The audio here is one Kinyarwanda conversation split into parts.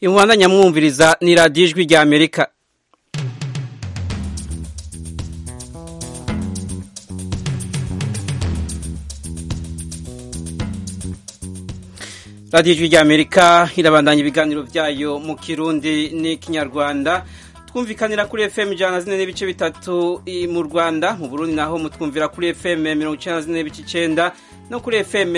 Imubandanya mwumviriza ni radiyo ijwi rya Amerika. Radiyo ijwi rya Amerika irabandanya ibiganiro byayo mu Kirundi n'ikinyarwanda. Twumvikanira kuri FM 104.3 mu Rwanda, mu Burundi naho mutwumvira kuri FM 94.9 no kuri FM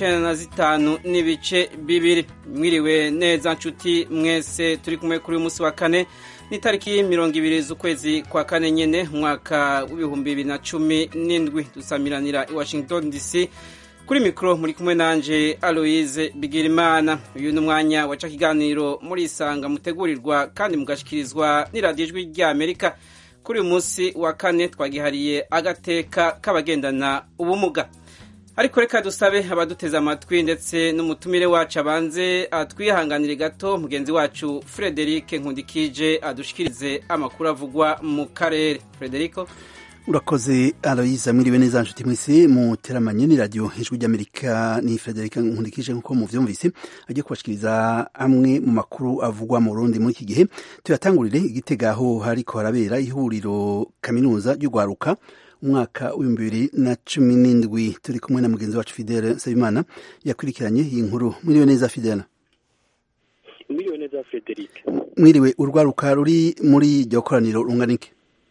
95 bibiri. Mwiriwe neza nshuti mwese, turi kumwe kuri umunsi wa kane ni tariki 20 z'ukwezi kwa kane nyene mwaka w'2017. Dusamiranira i Washington DC. Kuri mikro muri kumwe nanje Aloise Bigirimana. Uyu ni umwanya waca kiganiro muri Isanga mutegurirwa kandi mugashikirizwa ni radiyo ijwi rya Amerika. Kuri uyu munsi wa kane twagihariye agateka k'abagendana ubumuga. Ariko reka dusabe abaduteza amatwi ndetse n'umutumire wacu abanze atwihanganire gato mugenzi wacu Frederic Nkundikije adushikirize amakuru avugwa mu karere. Frederico. Urakoze Aloise, mwiriwe neza nshuti mwese muteramanye ni radio ijwi ry'Amerika. Ni Frederic Nkundikije nkuko muvyumvise agiye kubashikiriza amwe mu makuru avugwa mu Burundi muri iki gihe. Tuyatangurire Igitega aho hariko harabera ihuriro kaminuza ry'ugwaruka umwaka w'2017. Turi kumwe na mugenzi wacu Fidele Nsabimana yakurikiranye iyi nkuru. Mwiriwe neza Fidele. Mwiriwe neza Frederic. Mwiriwe. Urwaruka ruri muri iryo koraniro rungana iki?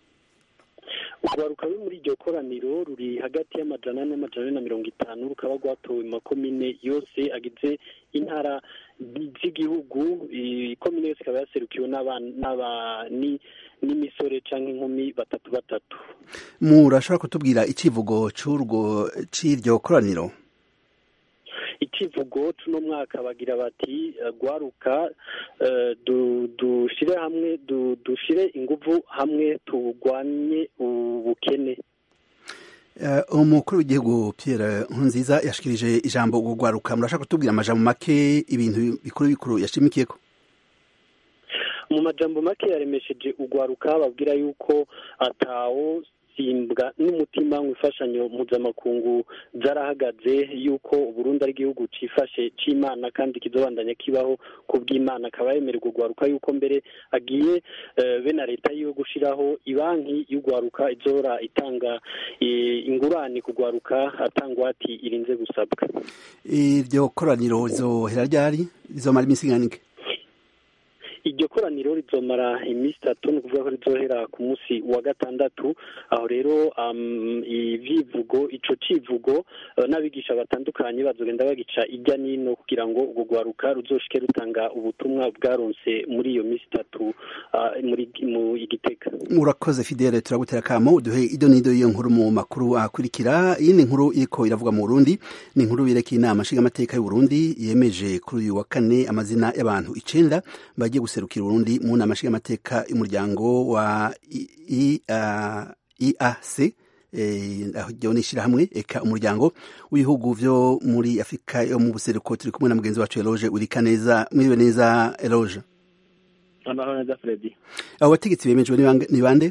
Urwaruka muri iryo koraniro ruri hagati y'amajana n'amajana na 50, rukaba rwatowe mu makomine yose agize intara z'igihugu. Ikomine yose ikaba yaserukiwe n'imisore canke inkumi batatu. Murashobora kutubwira icivugo c'iryo koraniro? Ikivugo tuno mwaka bagira bati gwaruka dushire hamwe, dushire inguvu hamwe tugwanye ubukene. Umukuru w'igihugu Pierre Nkurunziza yashikirije ijambo gwaruka. Murashaka kutubwira amajambo make ibintu bikuru yashimikiyeko? Mu majambo make yaremesheje ugwaruka babwira yuko atawo simbwa n'umutima w'imfashanyo mpuzamakungu zarahagaze, yuko Burundi ari igihugu cifashe c'Imana kandi kizobandanya kibaho kubw'Imana. Akaba yemererwa ugwaruka yuko mbere agiye be na leta yo gushiraho ibanki y'ugwaruka izora itanga ingurane kugwaruka atangwati irinze gusabwa. Iryo koraniro rizohera ryari? Rizomara iminsi ingana iki? Iryo koraniro rizomara iminsi 3, ni ukuvuga ko rizohera ku munsi wa gatandatu. Aho rero ico civugo n'abigisha batandukanye bazogenda bagica ijya nino kugira ngo urwo rwaruka ruzoshike rutanga ubutumwa bwaronse muri iyo minsi 3 mu Igitega. Urakoze Fidele, turagutera kamo uduhe idonido iyo nkuru mu makuru akurikira. Iyi ni nkuru iriko iravuga mu Burundi, ni inkuru yerekeye inama nshingamateka y'u Burundi yemeje kuri uyu wa kane amazina y'abantu 9 bagiye guserukira Burundi mu nama nshingamateka y'umuryango wa EAC, aho nishira hamwe eka umuryango w'ibihugu vyo muri Afrika yo mu buseruko. Turi kumwe na mugenzi wacu Eloge Urikaneza. Mwiriwe neza Eloge. Amahoro neza Freddy. Abo bategetsi bemejwe ni bande?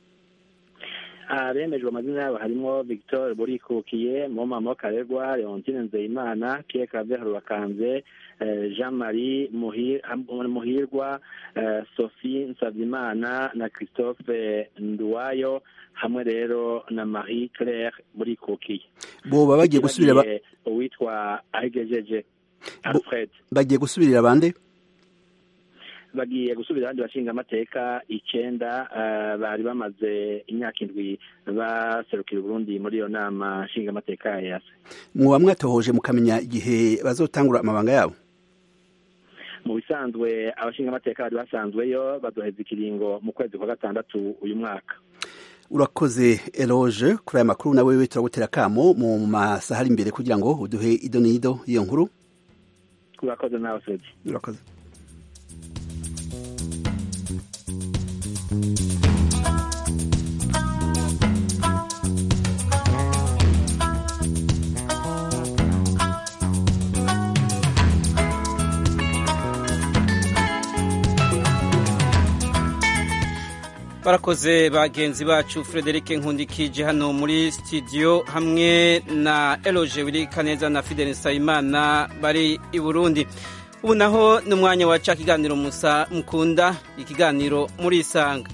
Bemejwe amazina yabo harimo Victor Burikukiye, Mama Karegwa, Leontine Nzeyimana, Pierre Claver Rubakanze, Jean-Marie Muhirwa, Sophie Nsavimana na Christophe Nduwayo, hamwe rero na Marie Claire Burikukiye. Bo bagiye gusubira uwitwa Ahigejeje Alfred. Bagiye gusubirira bande? Bagiye gusubira abandi bashinga amateka 9 bari bamaze imyaka 7 baserukira Burundi muri iyo nama nshinga amateka yase. Muba mwatohoje mukamenya igihe bazotangura amabanga yabo? Mu bisanzwe abashinga amateka bari basanzweyo bazoheza ikiringo mu kwezi kwa gatandatu uyu mwaka. Urakoze Eloge kuri aya makuru. Na wewe turagutera kamo mu masaha ari imbere kugira ngo uduhe idonido iyo nkuru. Urakoze nawe Fred. Urakoze. Barakoze bagenzi bacu Frederic Nkundikije hano muri studio hamwe na Eloge Urikaneza na Fidele Nsabimana bari i Burundi. ubu naho ni umwanya waca ikiganiro musa mukunda ikiganiro muri isanga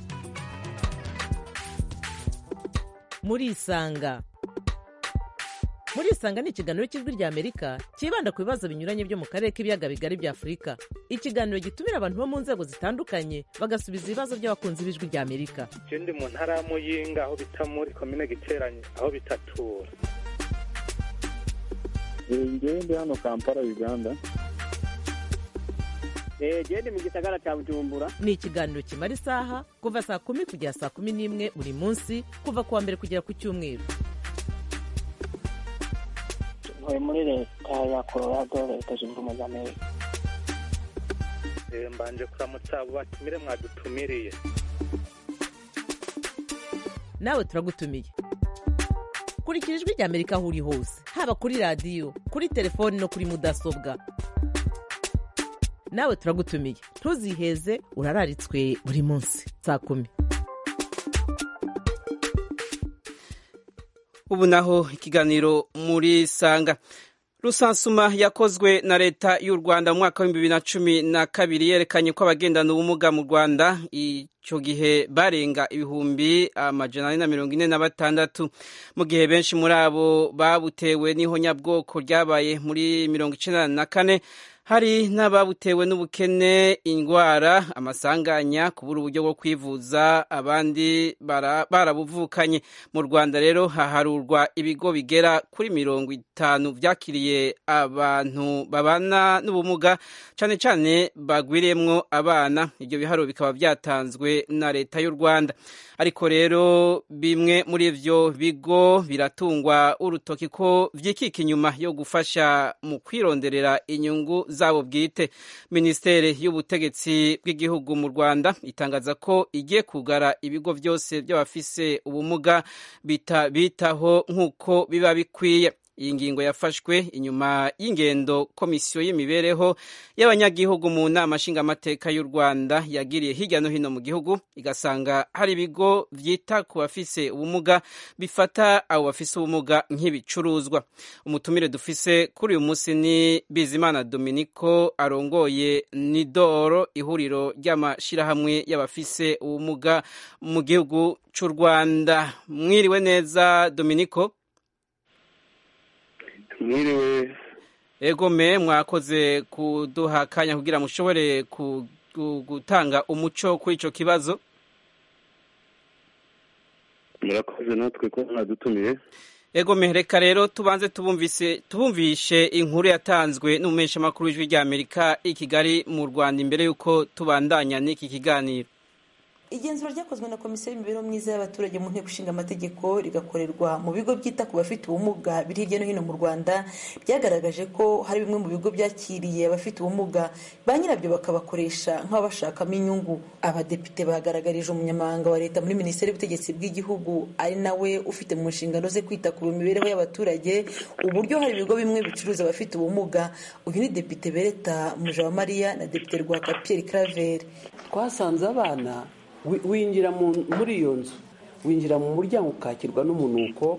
muri isanga ni ikiganiro cy'ijwi rya Amerika cyibanda ku bibazo binyuranye byo mu karere k'ibiyaga bigari bya Afurika. Ikiganiro gitumira abantu bo mu nzego zitandukanye bagasubiza ibibazo by'abakunzi b'ijwi rya Amerika. Je ndi mu ntara ya Muyinga aho bita muri komine Giteranyi aho bitatura. Ndi hano Kampala Uganda. Ndi mu gisagara cya Bujumbura. Ni ikiganiro kimara isaha kuva saa 10 kugera saa 11 buri munsi kuva kuwa mbere kugera ku cyumweru. Muri leta ya Colorado leta zunze ubumwe za Amerika. Mbanje kuramutsa abo batumire mwadutumiriye. Nawe turagutumiye. Kurikira ijwi rya Amerika aho uri hose, haba kuri radio, kuri telefone no kuri mudasobwa. Nawe turagutumiye. Ntuziheze urararitswe buri munsi saa 10. ubu naho ikiganiro muri sanga. Rusansuma yakozwe na leta y'u Rwanda mu mwaka wa 2012 yerekanye ko abagendana ubumuga mu Rwanda ico gihe barenga 446 mu gihe benshi muri abo babutewe n'ihonyabwoko ryabaye muri 1994. Hari n'ababutewe n'ubukene, indwara, amasanganya, kubura uburyo bwo kwivuza, abandi barabuvukanye. Mu Rwanda rero haharurwa ibigo bigera kuri 50 vyakiriye abantu babana n'ubumuga, cane cane bagwiriyemwo abana. Ivyo biharuro bikaba vyatanzwe na leta y'u Rwanda. Ariko rero bimwe muri ivyo bigo biratungwa urutoki ko vyikika inyuma yo gufasha mu kwironderera inyungu zabo bwite. Ministeri y'ubutegetsi bw'igihugu mu Rwanda itangaza ko igiye kugara ibigo byose by'abafise ubumuga bitaho nk'uko biba bikwiye. Iyi ngingo yafashwe inyuma y'ingendo komisiyo y'imibereho y'abanyagihugu mu nama nshingamateka y'u Rwanda yagiriye hirya no hino mu gihugu, igasanga hari ibigo vyita ku bafise ubumuga bifata abo bafise ubumuga nk'ibicuruzwa. Umutumire dufise kuri uyu munsi ni Bizimana Dominico arongoye Nidoro, ihuriro ry'amashirahamwe y'abafise ubumuga mu gihugu c'u Rwanda. Mwiriwe neza Dominico. Mwiriwe. Ego mwakoze kuduha akanya kugira mushobore gutanga umuco kuri ico kibazo. Murakoze natwe ko mwadutumiye. Ego reka rero tubanze tubumvishe inkuru yatanzwe n'umumenyesha makuru w'ijwi rya Amerika i Kigali mu Rwanda imbere yuko tubandanya n'iki kiganiro. Igenzura ryakozwe na komisiyo y'imibereho myiza y'abaturage mu nteko ishinga amategeko rigakorerwa mu bigo byita ku bafite ubumuga biri hirya no hino mu Rwanda byagaragaje ko hari bimwe mu bigo byakiriye abafite ubumuga ba nyirabyo bakabakoresha nk'abashakamo inyungu. Abadepite bagaragarije umunyamabanga wa leta muri minisiteri y'ubutegetsi bw'igihugu ari nawe ufite mu nshingano ze kwita ku mibereho y'abaturage uburyo hari ibigo bimwe bicuruza abafite ubumuga. Uyu ni Depite Bereta Mujawamariya na Depite Rwaka Pierre Claver. Twasanze abana winjira muri iyo nzu, winjira mu muryango ukakirwa n'umunuko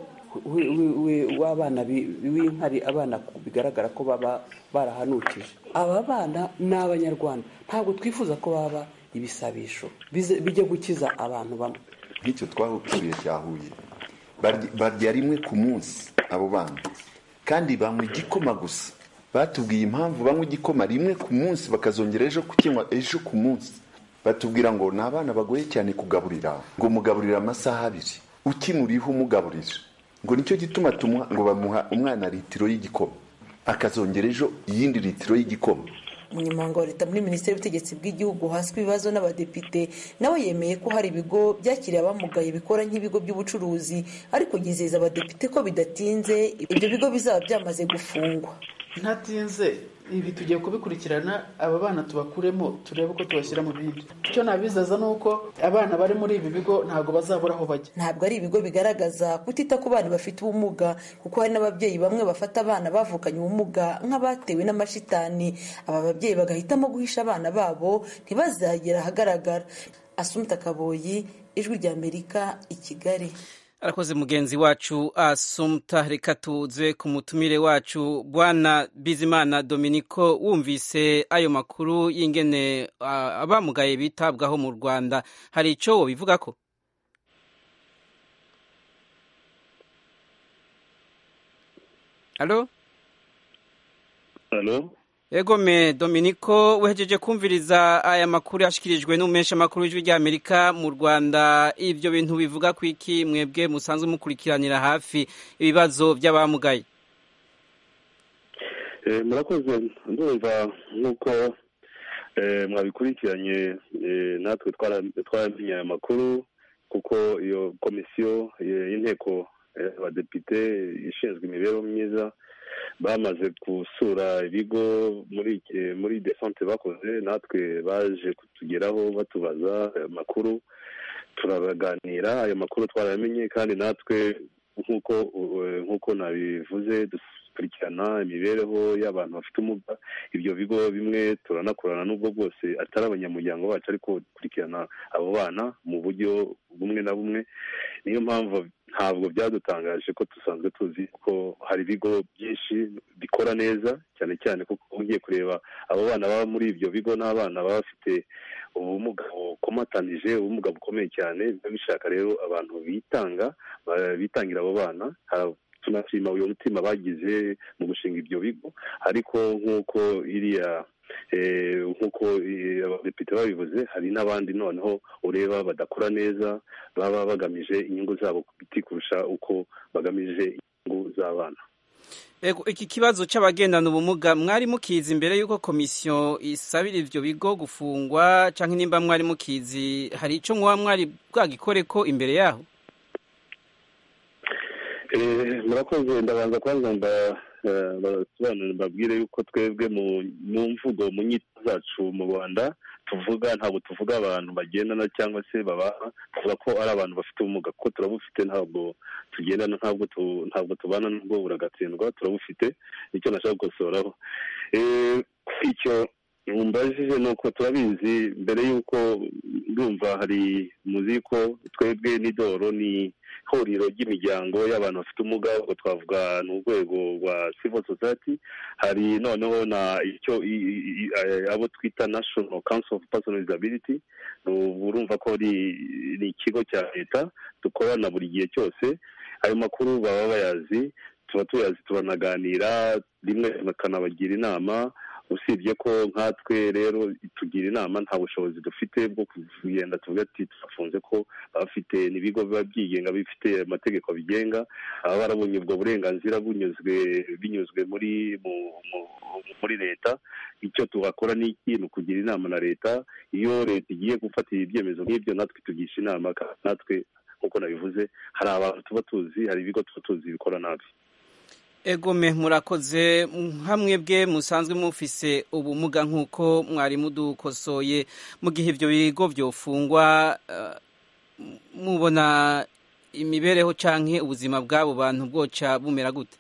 w'abana w'inkari, abana bigaragara ko baba barahanukije. Aba bana ni Abanyarwanda, ntabwo twifuza ko baba ibisabisho bijya gukiza abantu bamwe. Nk'icyo twahukiriye cyahuye barya rimwe ku munsi abo bana, kandi banywa igikoma gusa. Batubwiye impamvu banywa igikoma rimwe ku munsi bakazongera ejo kukinywa ejo ku munsi. Batubwira ngo ni abana bagoye cyane kugaburira, ngo mugaburira amasaha 2 ukimuriho umugaburira, ngo nicyo gituma ngo bamuha umwana litiro y'igikoma akazongera ejo iyindi litiro y'igikoma. Umunyamabanga wa leta muri minisiteri y'ubutegetsi bw'igihugu haswe ibibazo n'abadepite nawe yemeye ko hari ibigo byakiriye abamugaye bikora nk'ibigo by'ubucuruzi, ariko yizeza abadepite ko bidatinze ibyo bigo bizaba byamaze gufungwa. Ntatinze ibi tugiye kubikurikirana, aba bana tubakuremo turebe uko tubashyira mu bindi. Icyo nabizaza ni uko abana bari muri ibi bigo ntabwo bazabura aho bajya. Ntabwo ari ibigo bigaragaza kutita ku bana bafite ubumuga, kuko hari n'ababyeyi bamwe bafata abana bavukanye ubumuga nk'abatewe n'amashitani. Aba babyeyi bagahitamo guhisha abana babo ntibazagera ahagaragara. Asumta Kaboyi, Ijwi rya Amerika, i Kigali. arakoze mugenzi wacu Asumta. Reka tuze ku mutumire wacu Bwana Bizimana Dominico, wumvise ayo makuru y'ingene abamugaye bitabwaho mu Rwanda, hari ico wobivugako? Allo? Allo? Egome Dominico, wehejeje kumviriza aya makuru yashikirijwe n'umesha makuru y'ijwi rya Amerika mu Rwanda, ivyo bintu bivuga kwiki mwebwe musanzwe mukurikiranira hafi ibibazo by'abamugaye? Murakoze, ndumva nk'uko mwabikurikiranye, natwe twaramenye aya makuru kuko iyo komisiyo y'inteko abadepite ishinzwe imibereho myiza bamaze gusura ibigo muri desante bakoze, natwe baje kutugeraho batubaza amakuru, turabaganira, ayo makuru twaramenye, kandi natwe nk'uko nabivuze dukurikirana imibereho y'abantu bafite ubumuga. Ibyo bigo bimwe turanakorana n'ubwo bwose atari abanyamuryango bacu, ariko dukurikirana abo bana mu buryo bumwe na bumwe. Niyo mpamvu ntabwo byadutangaje ko dusanzwe tuzi ko hari ibigo byinshi bikora neza, cyane cyane kuko ugiye kureba abo bana baba muri ibyo bigo n'abana baba bafite ubumuga bukomatanije, ubumuga bukomeye cyane. Biba bishaka rero abantu bitangira abo bana. Tunashima uyu mutima bagize mu gushinga ibyo bigo, ariko nk'uko abadepite babivuze, hari n'abandi noneho ureba badakora neza, baba bagamije inyungu zabo ku biti kurusha uko bagamije inyungu z'abana. Iki kibazo c'abagendana ubumuga mwari mukizi imbere y'uko komisiyo isabira ivyo bigo gufungwa, canke nimba mwari mukizi hari ico mwari bwagikoreko imbere yaho? Murakoze, ndabanza kwanza mbabwire yuko twebwe mu mvugo, mu nyito zacu mu Rwanda ntabwo tuvuga abantu bagendana cyangwa se babaha, tuvuga ko ari abantu bafite ubumuga, kuko turabufite, ntabwo tugendana, ntabwo tubana n'ubwo buragatsindwa, turabufite. Nicyo nashaka gukosoraho. Icyo mumbajije ni uko turabizi mbere y'uko ndumva hari muziko twebwe n'idoro ni ihuriro ry'imiryango y'abantu bafite ubumuga, ubwo twavuga ni urwego rwa civil society. Hari noneho na icyo abo twita National Council of Persons with Disability. Urumva ko ni ikigo cya leta dukorana buri gihe cyose. Ayo makuru baba bayazi, tuba tuyazi, turanaganira, rimwe bakanabagira inama. Usibye ko nkatwe rero tugira inama, nta bushobozi dufite bwo kugenda tuvuga ati turafunze, ko abafite n'ibigo biba byigenga bifite amategeko bigenga, aba barabonye ubwo burenganzira binyuzwe muri leta. Icyo tubakora ni ikintu kugira inama na leta. Iyo leta igiye gufatira ibyemezo nk'ibyo, natwe tugisha inama. Natwe nk'uko nabivuze, hari abantu tuba tuzi, hari ibigo tuba tuzi bikora nabi. Egome, murakoze. Hamwe bwe musanzwe mufise ubumuga nk'uko mwari mudukosoye, mu gihe ibyo bigo byofungwa, mubona imibereho canke ubuzima bw'abo bantu bwoca bumera gute?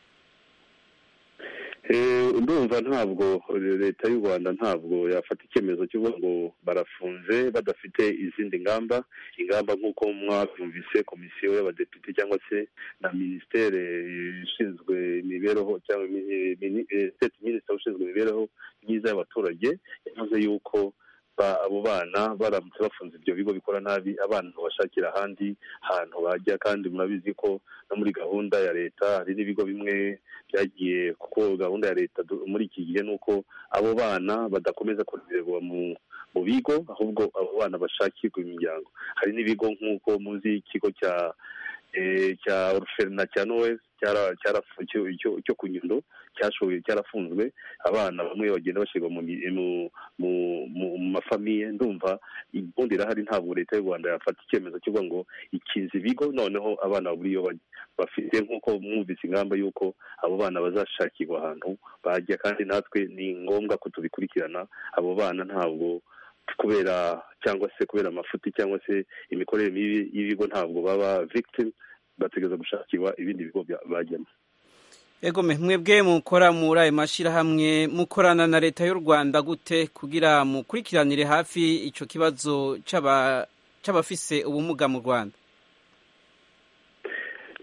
Ndumva ntabwo leta y'u Rwanda ntabwo yafata icyemezo cy'uko ngo barafunze badafite izindi ngamba nk'uko mwabyumvise komisiyo y'abadepite cyangwa se na ministere ishinzwe imibereho cyangwa state minister ushinzwe imibereho myiza y'abaturage yavuze yuko abo bana baramutse bafunze ibyo bigo bikora nabi, abana bashakira ahandi hantu bajya. Kandi murabizi ko no muri gahunda ya leta hari n'ibigo bimwe byagiye, kuko gahunda ya leta muri iki gihe ni uko abo bana badakomeza kurererwa mu bigo, ahubwo abo bana bashakirwa imiryango. Hari n'ibigo nk'uko muzi ikigo cya Orphelin cya Noel cyo ku Nyundo cyarafunzwe, abana bamwe bagenda bashyirwa mu mafamiye. Ndumva ibundi irahari, ntabwo leta y'u Rwanda yafata icyemezo cy'uko ngo ikiza ibigo noneho abana buri yo bafite, nk'uko mwumvise ingamba y'uko abo bana bazashakirwa ahantu bajya. Kandi natwe ni ngombwa ko tubikurikirana abo bana, ntabwo kubera amafuti cyangwa se imikorere mibi y'ibigo ntabwo baba victim, bategereza gushakirwa ibindi bigo bajyamo. Egome, mwebwe mukora muri ayo mashyirahamwe, mukorana na leta y'u Rwanda gute kugira mukurikiranire hafi icyo kibazo c'abafise ubumuga mu Rwanda?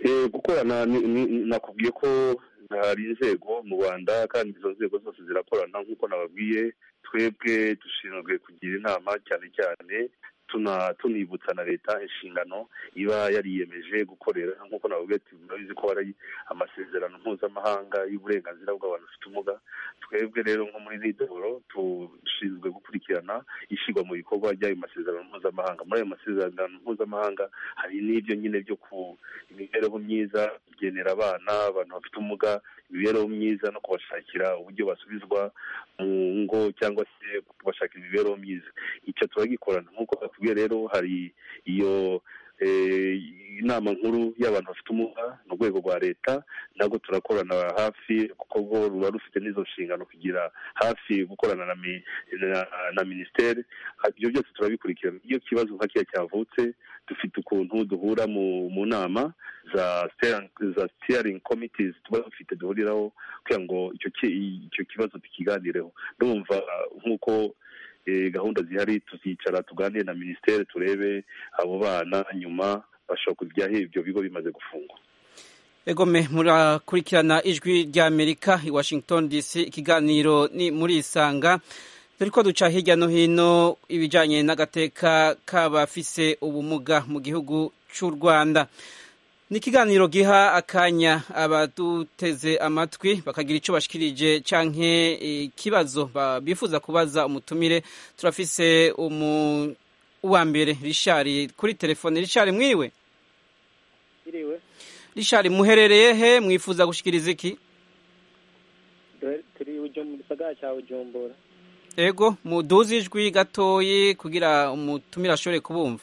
gukorana nakubwiye ko hari inzego mu Rwanda kandi izo nzego zose zirakorana nk'uko nababwiye. Twebwe dushinzwe kugira inama cyane cyane tunibutsa na leta inshingano iba yariyemeje gukorera nk'uko nababwiye. Murabizi ko hari amasezerano mpuzamahanga y'uburenganzira bw'abantu bafite ubumuga. Twebwe rero nko muri Nidoro dushinzwe gukurikirana ishyirwa mu bikorwa ry'ayo masezerano mpuzamahanga. Muri ayo masezerano mpuzamahanga hari n'ibyo nyine byo ku imibereho myiza, kugenera abantu bafite ubumuga imibereho myiza no kubashakira uburyo basubizwa mu ngo cyangwa se kubashakira imibereho myiza. Icyo turagikorana nk'uko batubwiye. Rero hari iyo inama nkuru y'abantu bafite ubumuga mu rwego rwa leta, nabwo turakorana hafi kuko rwo ruba rufite n'izo nshingano kugira hafi gukorana na minisiteri. Ibyo byose turabikurikirana. Iyo kibazo nka kiya cyavutse dufite ukuntu duhura mu nama za steering committees tuba dufite duhuriraho kugira ngo icyo kibazo tukiganireho. Ndumva nk'uko gahunda zihari tuzicara tuganire na minisiteri turebe abo bana nyuma bashobora kujyaho ibyo bigo bimaze gufungwa. Egome murakurikirana ijwi rya Amerika i Washington DC. Ikiganiro ni muri Isanga. Turiko duca hirya no hino ibijanye n'agateka k'abafise ubumuga mu gihugu cy'u Rwanda. Ni ikiganiro giha akanya abaduteze amatwi bakagira icyo bashikirije canke ikibazo bifuza kubaza umutumire. Turafise uwa mbere Richard kuri telefone. Richard mwiwe? Iriwe. Richard muherereye he, mwifuza gushikiriza iki? Turi uje mu gisagara cya Bujumbura. Ego muduze ijwi gatoyi kugira umutumire ashobore kubumva.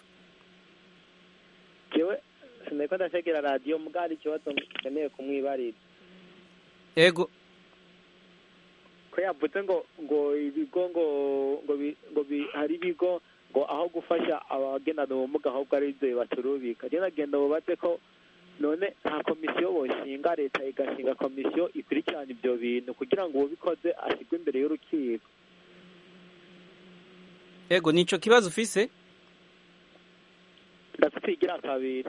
Jewe sineko ndashegera radio mugari ikibazo nkeneye kumwibarira. Ego ko yavuze ngo ibigo ngo hari ibigo ngo aho gufasha abagendana ubumuga ahubwo ari ibyo baturubika. Je nagenda bubaze ko none nta komisiyo boshinga, leta igashinga komisiyo ikurikirana ibyo bintu kugira ngo ubikoze ashyirwe imbere y'urukiko. Ego nico kibazo ufise? Ndakwigira kabiri.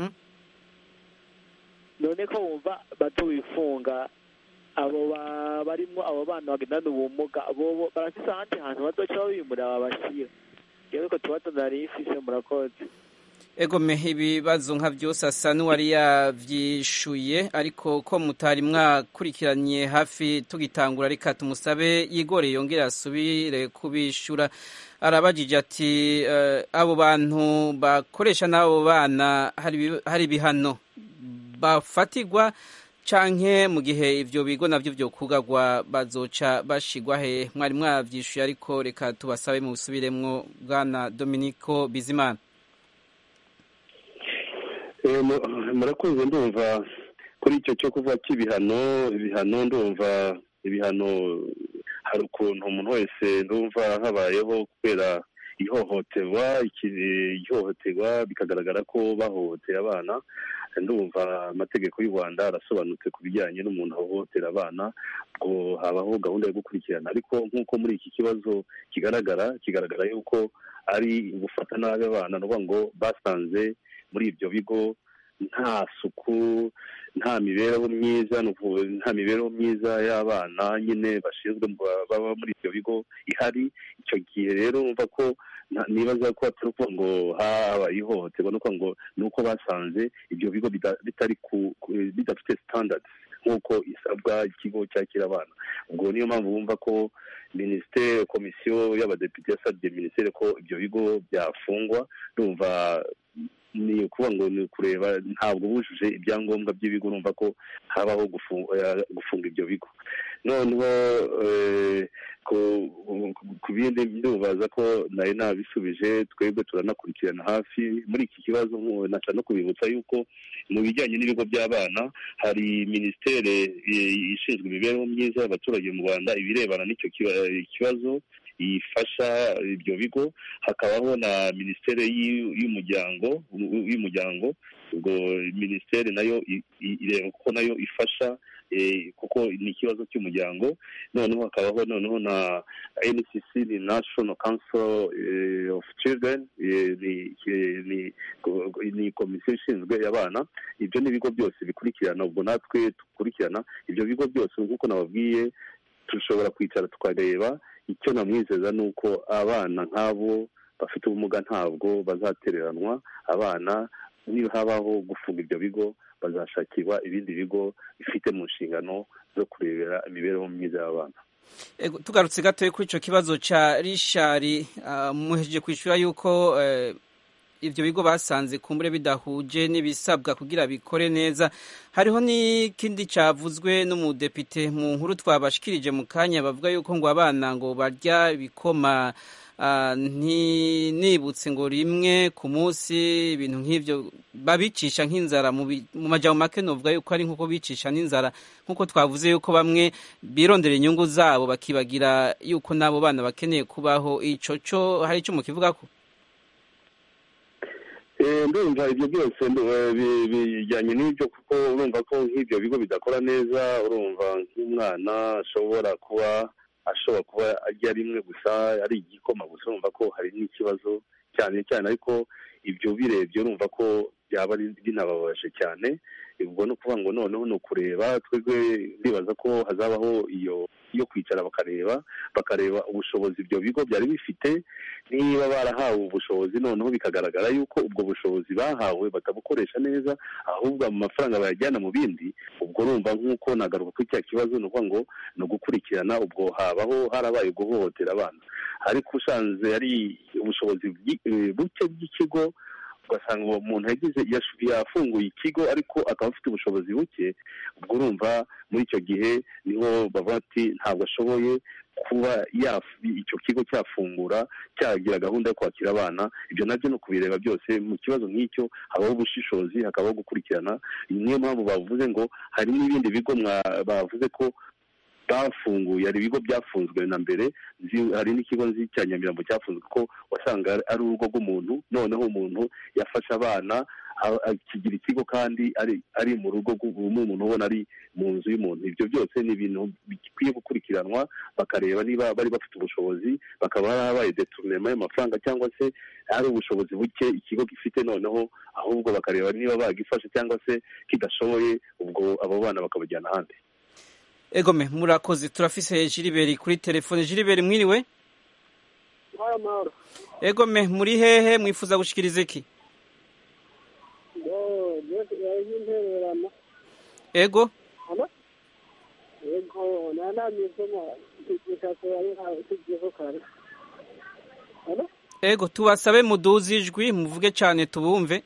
None ko wumva batubifunga abo barimo abo bana bagendana ubumuga abo barafise ahandi hantu bazoca babimura babashira. Rero ko tubazo nari ifise murakoze. Ego ibibazo nka byose asa n'uwari yavyishuye, ariko ko mutari mwakurikiranye hafi tugitangura reka tumusabe Igore yongera asubire kubishura. Arabajije ati abo bantu bakoresha n'abo bana hari bihano bafatigwa canke mu gihe ivyo bigo navyo byo kugagwa bazoca bashigwa he? Mwari mwavyishuye ariko reka tubasabe mu busubiremwo Bwana Dominico Bizimana. Murakoze. Ndumva kuri icyo cyo kuva ibihano ndumva ibihano hari ukuntu umuntu wese ndumva habayeho kubera ihohoterwa bikagaragara ko bahohoteye abana. Ndumva amategeko y'u Rwanda arasobanutse ku bijyanye n'umuntu ahohotera abana, ngo habaho gahunda yo gukurikirana. Ariko nk'uko muri iki kibazo kigaragara yuko ari gufata nabi abana, n'uvuga ngo basanze muri ibyo bigo nta suku, nta mibereho myiza y'abana nyine bashinzwe baba muri ibyo bigo ihari. Icyo gihe rero umva ko nibaza ko atari ukuvuga ngo habaye ihohoterwa, ni uko basanze ibyo bigo bidafite standards nk'uko isabwa ikigo cyakira abana. Ubwo niyo mpamvu bumva ko komisiyo y'abadepite yasabye minisiteri ko ibyo bigo byafungwa. Ndumva ni ukuvuga ngo ni kureba ntabwo bujuje ibyangombwa by'ibigo, numva ko habaho gufunga ibyo bigo. Noneho ku bindi ndubaza ko nari nabisubije. Twebwe turanakurikirana hafi muri iki kibazo. Nashaka no kubibutsa yuko mu bijyanye n'ibigo by'abana hari minisiteri ishinzwe imibereho myiza y'abaturage mu Rwanda, ibirebana n'icyo kibazo ifasha ibyo bigo. Hakabaho na minisiteri y'umuryango. Ubwo minisiteri nayo ireba kuko nayo ifasha kuko ni ikibazo cy'umuryango. Noneho hakabaho noneho na NCC, ni National Council of Children, ni komisiyo ishinzwe abana. Ibyo ni ibigo byose bikurikirana, ubwo natwe dukurikirana ibyo bigo byose. Nk'uko nababwiye, dushobora kwicara tukareba. Icyo namwizeza ni uko abana nk'abo bafite ubumuga ntabwo bazatereranwa. Abana niba habaho gufunga ibyo bigo, bazashakirwa ibindi bigo bifite mu nshingano zo kurebera imibereho myiza y'abana. Tugarutse gatoya kuri icyo kibazo cya Richard, muhejeje kwishyura yuko ibyo bigo basanze kumbure bidahuje n'ibisabwa kugira bikore neza. Hariho n'ikindi cyavuzwe n'umudepite mu nkuru twabashikirije mu kanya, bavuga yuko ngo abana ngo barya ibikoma nibutse ngo rimwe ku munsi, ibintu nk'ibyo babicisha nk'inzara. mu majambo make novuga yuko ari nk'uko bicisha n'inzara, nk'uko twavuze yuko bamwe birondera inyungu zabo bakibagira yuko n'abo bana bakeneye kubaho. Ico cyo hari icyo mukivugako? Ndumva ibyo byose bijyanye n'ibyo, kuko urumva ko nk'ibyo bigo bidakora neza. Urumva nk'umwana ashobora kuba arya rimwe gusa, ari igikoma gusa, urumva ko hari n'ikibazo cyane cyane. Ariko ibyo birebye urumva ko byaba binababaje cyane. Ubwo no kuvuga ngo noneho ni ukureba, twebwe ndibaza ko hazabaho iyo kwicara bakareba ubushobozi ibyo bigo byari bifite. Niba barahawe ubushobozi, noneho bikagaragara yuko ubwo bushobozi bahawe batabukoresha neza, ahubwo amafaranga bayajyana mu bindi, ubwo urumva nk'uko nagaruka kuri cya kibazo, ni ukuvuga ngo ni ugukurikirana. Ubwo harabaye guhohotera abana. Ariko usanze ari ubushobozi buke bw'ikigo, ugasanga uwo muntu yafunguye ikigo ariko akaba afite ubushobozi buke, ubwo urumva muri icyo gihe niho bavuga ati ntabwo ashoboye kuba icyo kigo cyafungura, cyagira gahunda yo kwakira abana. Ibyo nabyo ni ukubireba byose. Mu kibazo nk'icyo habaho ubushishozi, hakabaho gukurikirana. Niyo mpamvu bavuze ngo hari n'ibindi bigo bavuze ko bafunguye, hari ibigo byafunzwe na mbere. Hari n'ikigo nzi cya Nyamirambo cyafunzwe ko wasanga ari urugo rw'umuntu, noneho umuntu yafashe abana akigira ikigo kandi ari mu rugo rw'umuntu, ubona ari mu nzu y'umuntu. Ibyo byose ni ibintu bikwiye gukurikiranwa, bakareba niba bari bafite ubushobozi, bakaba harabaye detournement y'amafaranga, cyangwa se ari ubushobozi buke ikigo gifite, noneho ahubwo bakareba niba bagifashe cyangwa se kidashoboye, ubwo abo bana bakabajyana ahandi. Egome, murakoze. Turafise Gilbert kuri telefone. Gilbert, mwiriwe? Egome, muri hehe? Mwifuza gushikiriza iki? Ego? Ego, tubasabe muduze ijwi, muvuge cyane tubumve.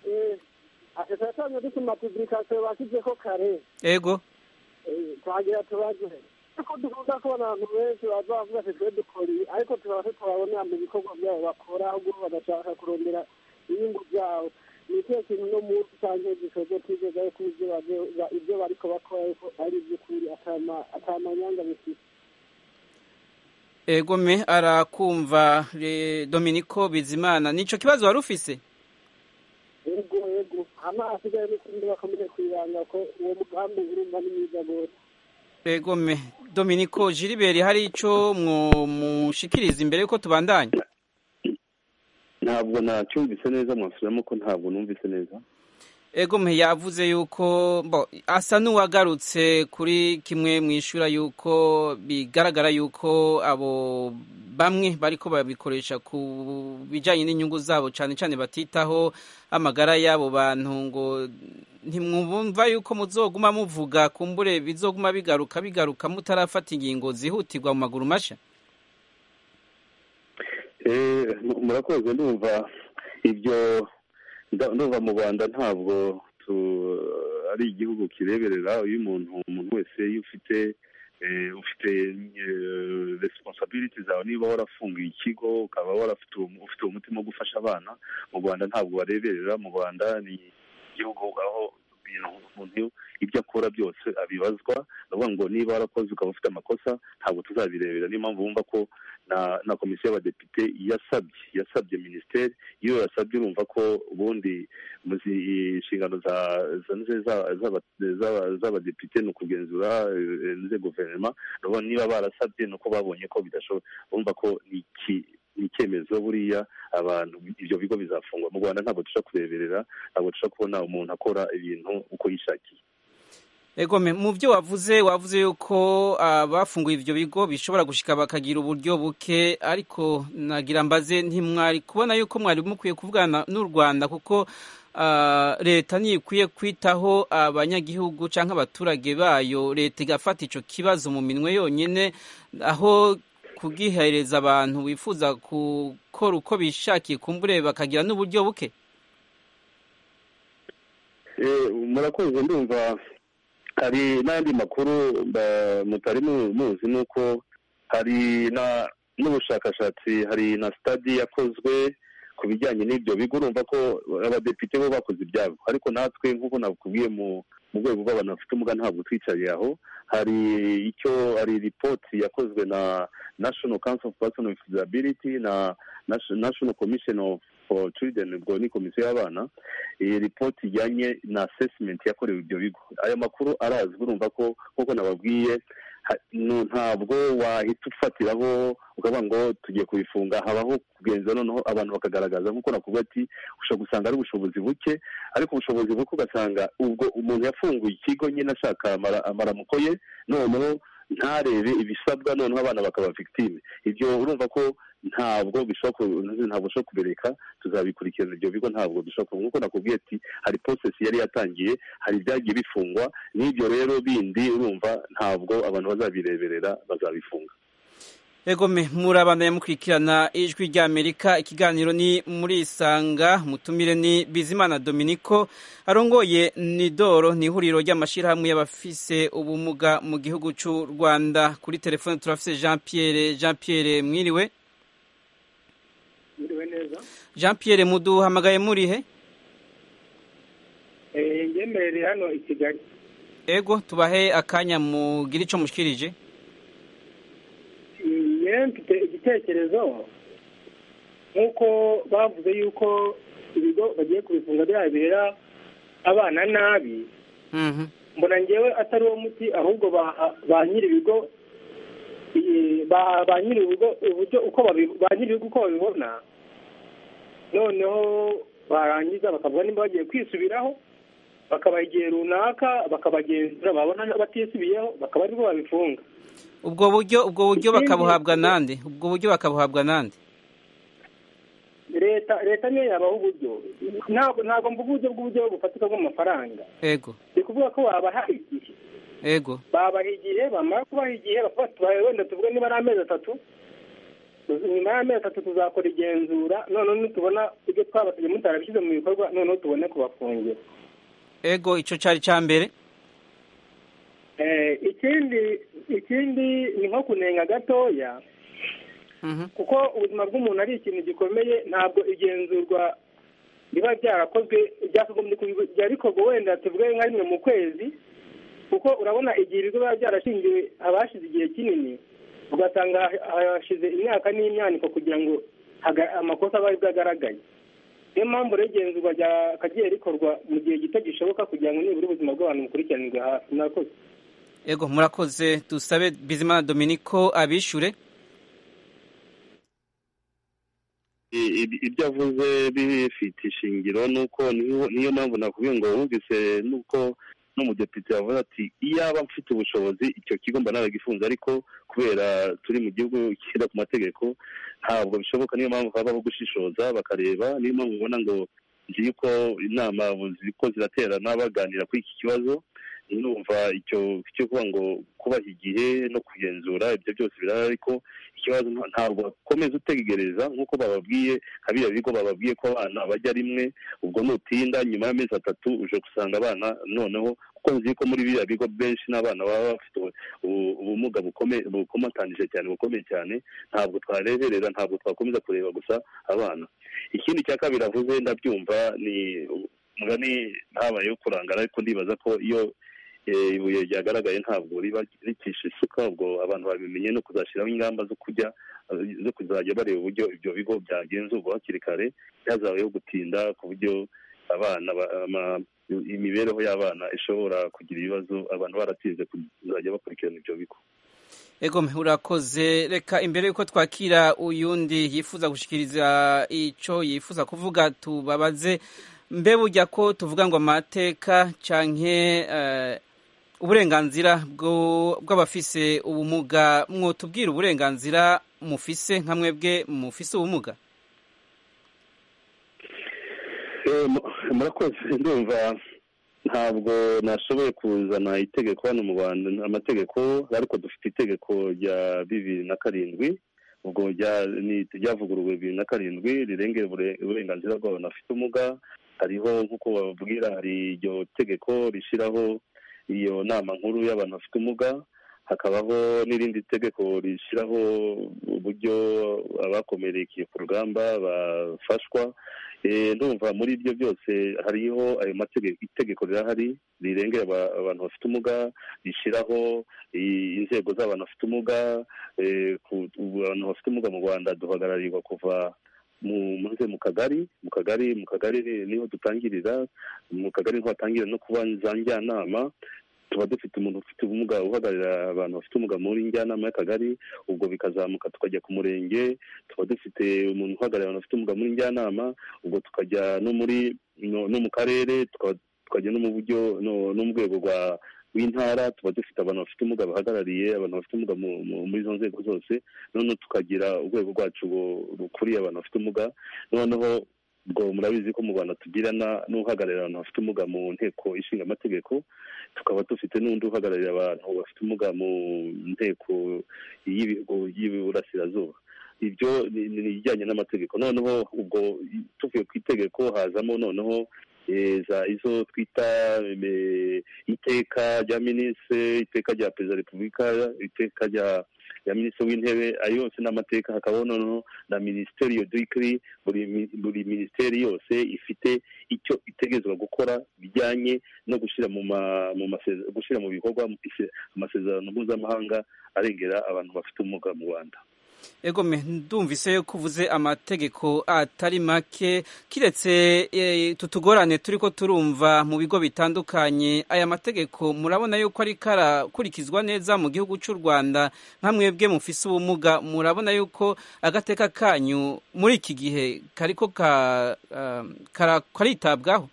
Ego. Twagira tubaze ko dukunda kubona abantu benshi bavuga ati twe dukori, ariko turabona mu bikorwa byabo bakora, ahubwo bagashaka kurondera inyungu byabo. Ni cyo kintu no mu cyangwa gisozo twigeza ko ibyo bariko bakora ari by'ukuri atamanyanga bifite. Egome, arakumva. Dominico Bizimana, nico kibazo wari ufise? Ego amasigaye n'ikindi bakomeye kwiranga ko uwo mugambi urumva n'imyiza gose. Egome, Dominico, Gilbert, hari ico mushikiriza imbere yuko tubandanya? Ntabwo nacyumvise neza, mwasubiramo ko ntabwo numvise neza. Egome yavuze yuko asa n'uwagarutse kuri kimwe mwishura, yuko bigaragara yuko abo bamwe bariko babikoresha ku bijanye n'inyungu zabo, cyane cyane batitaho amagara y'abo bantu. Ngo ntimwumva yuko muzoguma muvuga, kumbure bizoguma bigaruka mutarafata ingingo zihutirwa mu maguru masha? Murakoze. Ndumva ibyo, ndumva mu Rwanda ntabwo ari igihugu kireberera. Uyu umuntu wese iyo ufite responsibility zawe, niba warafunguye ikigo ukaba ufite umutima wo gufasha abana, mu Rwanda ntabwo bareberera. Mu Rwanda ni igihugu aho umuntu ibyo akora byose abibazwa ndavuga ngo niba warakoze ukaba ufite amakosa ntabwo tuzabirebera. niyo mpamvu wumva ko na komisiyo y'abadepite yasabye minisiteri. iyo yasabye urumva ko ubundi mu inshingano z'abadepite ni ukugenzura guverinoma. niba barasabye ni uko babonye ko bidashoboka. urumva ko ni icyemezo buriya abantu ibyo bigo bizafungwa. mu Rwanda ntabwo dushobora kureberera, ntabwo dushobora kubona umuntu akora ibintu uko yishakiye. Egome, mu byo wavuze yuko abafunguye ibyo bigo bishobora gushika bakagira uburyo buke, ariko nagira mbaze ntimwari kubona yuko mwari mukwiye kuvugana n'u Rwanda kuko leta niyo ikwiye kwitaho abanyagihugu cyangwa abaturage bayo. leta igafata icyo kibazo mu minwe yonyine aho kugihereza abantu bifuza gukora uko bishakiye kumbure bakagira n'uburyo buke. Murakoze. ndumva hari n'andi makuru mutari muzi nuko hari n'ubushakashatsi, hari na study yakozwe ku bijyanye n'ibyo bigo. urumva ko abadepite bo bakoze ibyabo, ariko natwe nk'uko nakubwiye mu rwego rw'abantu bafite ubumuga ntabwo twicariye aho. hari ripoti yakozwe na National Council of Persons with Disability na National Commission for Children, ubwo ni komisiyo y'abana. iyi ripoti ijyanye na assessment yakorewe ibyo bigo. aya makuru arazwi. urumva ko nk'uko nababwiye ntabwo wahita ufatiraho ukavuga ngo tugiye kubifunga. habaho kugenzura, noneho abantu bakagaragaza nk'uko nakubwira ati ushobora gusanga ari ubushobozi buke, ariko ubushobozi buke ugasanga ubwo umuntu yafunguye ikigo nyine ashaka amaramuko ye, noneho ntarebe ibisabwa, noneho abana bakaba victime. ibyo urumva ko ntabwo bishobora kubereka. tuzabikurikirana ibyo bigo, ntabwo dushobora nk'uko nakubwiye ati hari process yari yatangiye, hari ibyagiye bifungwa. n'ibyo rero bindi urumva ntabwo abantu bazabireberera, bazabifunga. Egome, murabandanya mukurikirana ijwi rya Amerika. ikiganiro ni muri Isanga. mutumire ni Bizimana Dominico arongoye Nidoro, ni ihuriro ry'amashirahamwe y'abafise ubumuga mu gihugu cy'u Rwanda. kuri telefone turafise Jean Pierre, mwiriwe? Mwiriwe neza. Jean Pierre, muduhamagaye murihe? Ngemerere hano i Kigali. Ego, tubahe akanya mugira ico mushikirije. Mfite igitekerezo nk'uko bavuze yuko ibigo bagiye kubifunga byabera abana nabi. mbona ngewe atari uwo muti, ahubwo ba nyiri ibigo ba nyiri ibigo uko babibona, noneho barangiza bakavuga nimba bagiye kwisubiraho, bakabaha igihe runaka bakabagenzura, babona batisubiyeho bakaba aribwo babifunga. ubwo buryo bakabuhabwa nande? leta niyo yabaho uburyo. ntabwo mvuga uburyo bufatika bw'amafaranga. Ego, ni kuvuga ko babaha igihe. Ego, babaha igihe, bamara kubaha igihe tubaye wenda tuvuge niba ari amezi 3, nyuma y'amezi 3 tuzakora igenzura, noneho nitubona ibyo twabasabye mutarabishyize mu bikorwa, noneho tubone kubafungira. Ego, icyo cyari cya mbere. Ikindi ni nko kunenga gatoya, kuko ubuzima bw'umuntu ari ikintu gikomeye. ntabwo igenzurwa riba ryarakozwe ryakagombye rikorwa wenda tuvuge nka rimwe mu kwezi, kuko urabona igihe ibigo biba byarashingiwe abashize igihe kinini, ugasanga hashize imyaka n'imyaniko kugira ngo amakosa aba aribwo agaragaye. niyo mpamvu rero igenzurwa ryakagiye rikorwa mu gihe gito gishoboka kugira ngo nibura ubuzima bw'abantu bukurikiranirwe hafi. murakoze. Ego, murakoze. dusabe Bizimana Dominico abishure. ibyo avuze bifite ishingiro, nuko niyo mpamvu nakubwiye ngo wumvise nuko n'umudepite yavuze ati iyaba mfite ubushobozi icyo kigo mba naragifunze, ariko kubera turi mu gihugu kishyira ku mategeko ntabwo bishoboka. niyo mpamvu habaho gushishoza bakareba. niyo mpamvu ubona ngo ngiye ko inama ziko ziraterana baganira kuri iki kibazo. numva icyo kuvuga ngo kubaha igihe no kugenzura ibyo byose birahari, ariko ikibazo ntabwo bakomeza utegereza nk'uko bababwiye. habira bigo bababwiye ko abana bajya rimwe, ubwo nutinda nyuma y'amezi 3 uje gusanga abana noneho, kuko nzi ko muri biriya bigo benshi n'abana baba bafite ubumuga bukomatanije cyane, bukomeye cyane. ntabwo twareberera, ntabwo twakomeza kureba gusa abana. ikindi cya kabiri avuze ndabyumva, ni mugani ntabayeho kurangara, ariko ndibaza ko iyo ibuye ryagaragaye ntabwo riba ricisha isuka, ubwo abantu babimenye no kuzashyiraho ingamba zo kuzajya bareba uburyo ibyo bigo byagenzurwa hakiri kare, byazabayeho gutinda ku buryo abana imibereho y'abana ishobora kugira ibibazo, abantu baratinze kuzajya bakurikirana ibyo bigo. Egome urakoze. Reka imbere yuko twakira uyundi yifuza gushikiriza ico yifuza kuvuga, tubabaze mbe burya ko tuvuga ngo amateka canke uburenganzira bw'abafise ubumuga, mwotubwira uburenganzira mufise nka mwebwe mufise ubumuga? Murakoze. Ndumva ntabwo nashoboye kuzana itegeko hano mu Rwanda, amategeko, ariko dufite itegeko rya 2007, ubwo ryavuguruwe 2007 rirengera uburenganzira bw'abantu bafite ubumuga. Hariho nk'uko bababwira, hari iryo tegeko rishyiraho iyo nama nkuru y'abantu bafite ubumuga, hakabaho n'irindi tegeko rishyiraho uburyo abakomerekeye ku rugamba bafashwa. Ndumva muri ibyo byose hariho ayo mategeko, itegeko rirahari rirengera abantu bafite ubumuga, rishyiraho inzego z'abantu bafite ubumuga. Abantu bafite ubumuga mu Rwanda duhagararirwa kuva mu kagari niho dutangirira, mu kagari niho hatangirira no kuba za njyanama. Tuba dufite umuntu ufite ubumuga uhagararira abantu bafite ubumuga muri njyanama y'akagari, ubwo bikazamuka tukajya ku murenge. Tuba dufite umuntu uhagararira abantu bafite ubumuga muri njyanama, ubwo tukajya no mu karere, tukajya no mu buryo no mu rwego w'intara. Tuba dufite abantu bafite ubumuga bahagarariye abantu bafite ubumuga muri izo nzego zose, noneho tukagira urwego rwacu rukuriye abantu bafite ubumuga. Noneho ubwo murabizi ko mu Rwanda tugirana n'uhagararira abantu bafite ubumuga mu nteko ishinga amategeko, tukaba dufite n'undi uhagararira abantu bafite ubumuga mu nteko y'iburasirazuba. Ibyo ni ibijyanye n'amategeko. Noneho ubwo tuvuye ku itegeko hazamo noneho izo twita iteka rya minisitiri, iteka rya perezida wa repubulika, iteka rya minisitiri w'intebe. Ayo yose n'amateka. hakabaho noneho na minisiteri decree. buri minisiteri yose ifite icyo itegerezwa gukora bijyanye no gushyira gushyira mu bikorwa amasezerano mpuzamahanga arengera abantu bafite ubumuga mu Rwanda. Egome, ndumvise ko uvuze amategeko atari make, kiretse tutugorane turiko turumva mu bigo bitandukanye. Aya mategeko murabona yuko ari karakurikizwa neza mu gihugu cy'u Rwanda? Nka mwebwe mufise ubumuga, murabona yuko agateka kanyu muri iki gihe kariko karitabwaho?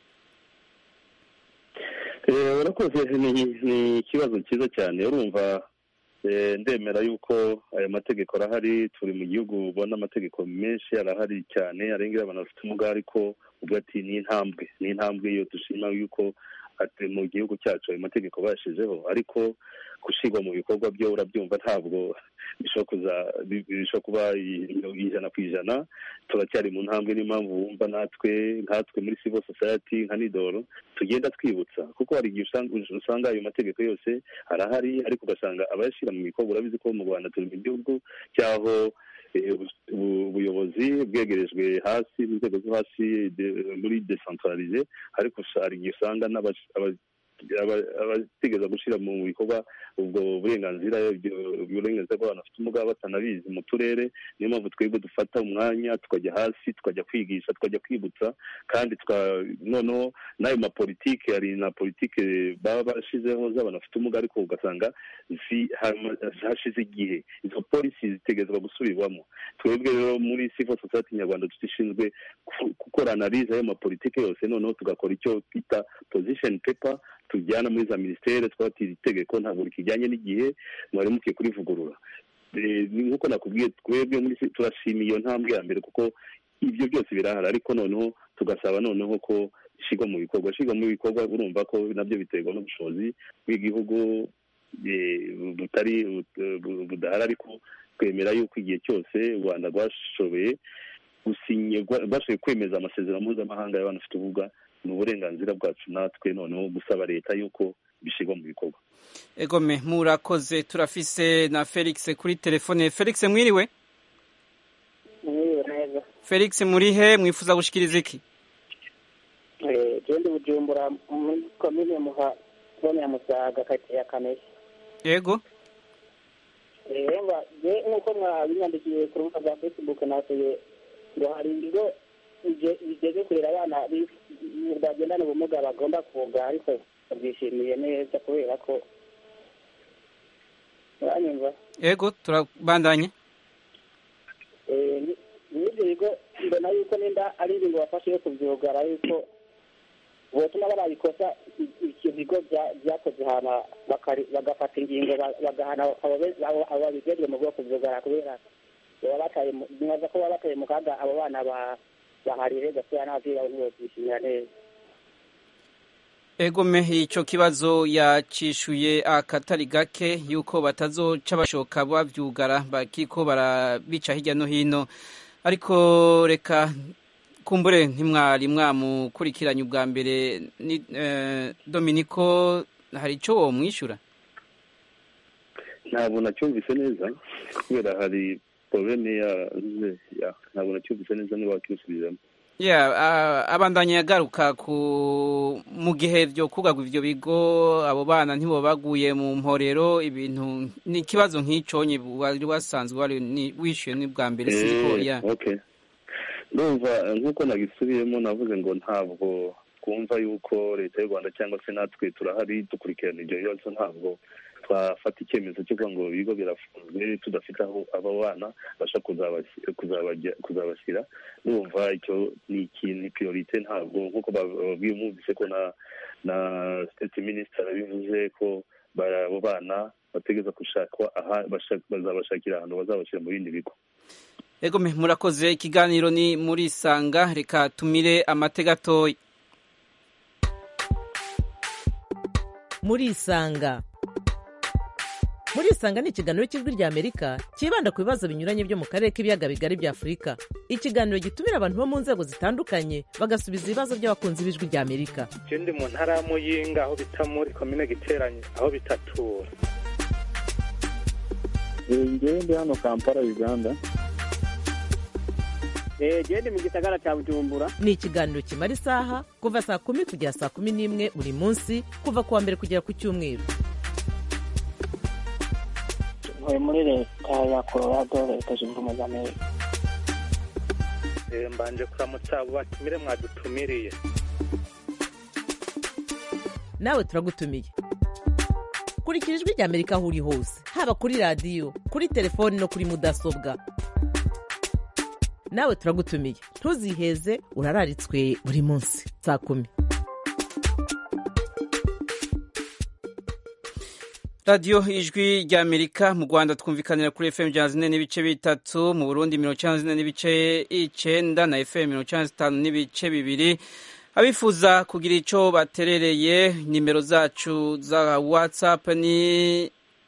Urakoze. Ni ikibazo cyiza cyane. Urumva, ndemera yuko aya mategeko arahari. Turi mu gihugu ubona amategeko menshi arahari cyane arengera abantu bafite ubumuga, ariko ubwo ati ni intambwe iyo dushima yuko mu gihugu cyacu ayo mategeko bashizeho, ariko gushyirwa mu bikorwa byo urabyumva ntabwo bishobora kuba 100%. Turacyari mu ntambwe. Niyo mpamvu wumva nkatwe muri civil society nka Nidoro tugenda twibutsa, kuko hari igihe usanga ayo mategeko yose arahari, ariko ugasanga abayashyira mu bikorwa. Urabizi ko mu Rwanda turi mu gihugu cyaho ubuyobozi bwegerejwe hasi, inzego zo hasi muri decentralize, ariko hari igihe usanga abategereza gushyira mu bikorwa ubwo burenganzira bw'abantu bafite ubumuga batanabizi mu turere. Niyo mpamvu twebwe dufata umwanya tukajya hasi, tukajya kwigisha, tukajya kwibutsa, kandi noneho n'ayo mapolitike, hari na politike baba bashizeho z'abantu bafite ubumuga, ariko ugasanga hashize igihe izo polisi zitegerezwa gusubirwamo. Twebwe rero muri civil society nyarwanda dushinzwe gukora analize y'ayo mapolitike yose, noneho tugakora icyo twita position paper tujyana muri za minisiteri. Twatira itegeko ntabwo rikijyanye n'igihe, mwari mukwiye kurivugurura. Nk'uko nakubwiye, twebwe turashimiye iyo ntambwe ya mbere, kuko ibyo byose birahari, ariko noneho tugasaba noneho ko ishyirwa mu bikorwa. Urumva ko nabyo biterwa n'ubushobozi bw'igihugu budahari, ariko twemera yuko igihe cyose u Rwanda rwashoboye kwemeza amasezerano mpuzamahanga y'abantu bafite ubumuga, ni uburenganzira bwacu natwe noneho gusaba leta yuko bishyirwa mu bikorwa. Egome, murakoze. Turafise na Felix kuri telefone. Felix, mwiriwe? Mwiriwe neza. Felix, muri he? Mwifuza gushikiriza iki? Gende bujumbura muri komine muha zone ya musaga karitsiye ya kameshi. yego nk'uko mwabinyandikiye ku rubuga rwa facebook nasuye ngo hari ibigo bigeze kurera abana bagendana ubumuga bagomba kuga ariko babyishimiye neza kubera ko uranyumva. yego turabandanye. n'ibyo bigo mbona yuko nimba ari ibintu bafashe yo kubyugara yuko botuma barabikosa ibyo bigo byakoze hana bagafata ingingo bagahana abo babijejwe mu bwoko byugara kubera nibaza ko baba bataye mu kaga abo bana baharire gasubira n'ababyeyi babo ntibazishimira neza. Egome icyo kibazo yacishuye akatari gake yuko batazoca bashoka bavyugara bakiko barabica hirya no hino, ariko reka kumbure ntimwari mwamukurikiranye ubwa mbere ni Dominico, hari icyo wo mwishura? Ntabwo nacyumvise neza kubera hari probleme ya ntabwo nacyumvise neza niba wakisubiramo. Abandanya yagaruka mu gihe byo kugagwa ivyo bigo abo bana ntibo baguye mu mporero, ibintu ni kibazo nk'iconye wari wasanzwe wari wishuye ni bwa mbere siko ya. Okay. Ndumva nkuko nagisubiyemo navuze ngo ntabwo kumva yuko leta y'u Rwanda cyangwa se natwe turahari dukurikirana ibyo bibazo, ntabwo twafata icyemezo cyo kuvuga ngo ibigo birafunzwe tudafite aho abo bana basha kuzabashyira. Ndumva icyo ni ikintu priorite, ntabwo nkuko babwiye mwumvise ko na state minister bivuze ko abo bana bategeza gushakwa aha bazabashakira ahantu bazabashyira mu bindi bigo. Egome murakoze, ikiganiro ni muri Sanga, reka tumire amategatoyi. Muri Sanga ni ikiganiro cy'ijwi rya Amerika kibanda ku bibazo binyuranye byo mu karere k'ibiyaga bigari bya Afurika. Ikiganiro gitumira abantu bo mu nzego zitandukanye bagasubiza ibibazo by'abakunzi b'ijwi rya Amerika. Ndi mu ntara ya Muyinga aho bita muri komine Giteranye aho bitatura. Ndi hano Kampala Uganda. Ndi mu gisagara cya Bujumbura. Ni ikiganiro kimara isaha kuva saa 10 kugera saa 11 buri munsi kuva kuwa mbere kugera ku cyumweru. Muri leta ya Colorado leta zunze ubumwe za Amerika. Mbanje kuramutsa abo batumire mwadutumiriye. Nawe turagutumiye. Kurikira ijwi rya Amerika aho uri hose, haba kuri radio, kuri telefone no kuri mudasobwa. Nawe turagutumiye, ntuziheze, urararitswe buri munsi saa 10. Radio ijwi rya Amerika mu Rwanda twumvikanira kuri FM 4 n'ibice bitatu, mu Burundi 94 n'ibice 9 na FM 95 n'ibice 2. Abifuza kugira ico baterereye, nimero zacu za WhatsApp ni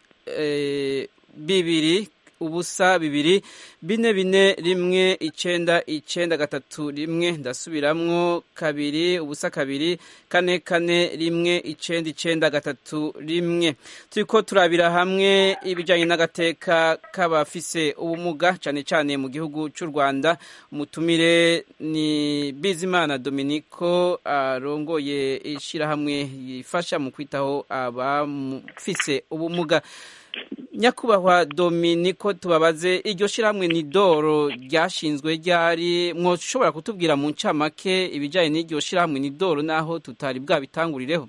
2 ubusa 2 4 1 9 ndasubiramwo 2 ubusa 2 4 4 1 9 turiko turabira hamwe ibijanye n'agateka k'abafise ubumuga cane cane mu gihugu cy'u Rwanda. Umutumire ni Bizimana Dominico arongoye ishirahamwe yifasha mu kwitaho abafise ubumuga. Nyakubahwa Dominico, tubabaze iryo shiramwe ni doro ryashinzwe ryari, mwoshobora kutubwira mu ncamake ibijanye n'iryo shiramwe ni doro naho tutari bwabitangurireho?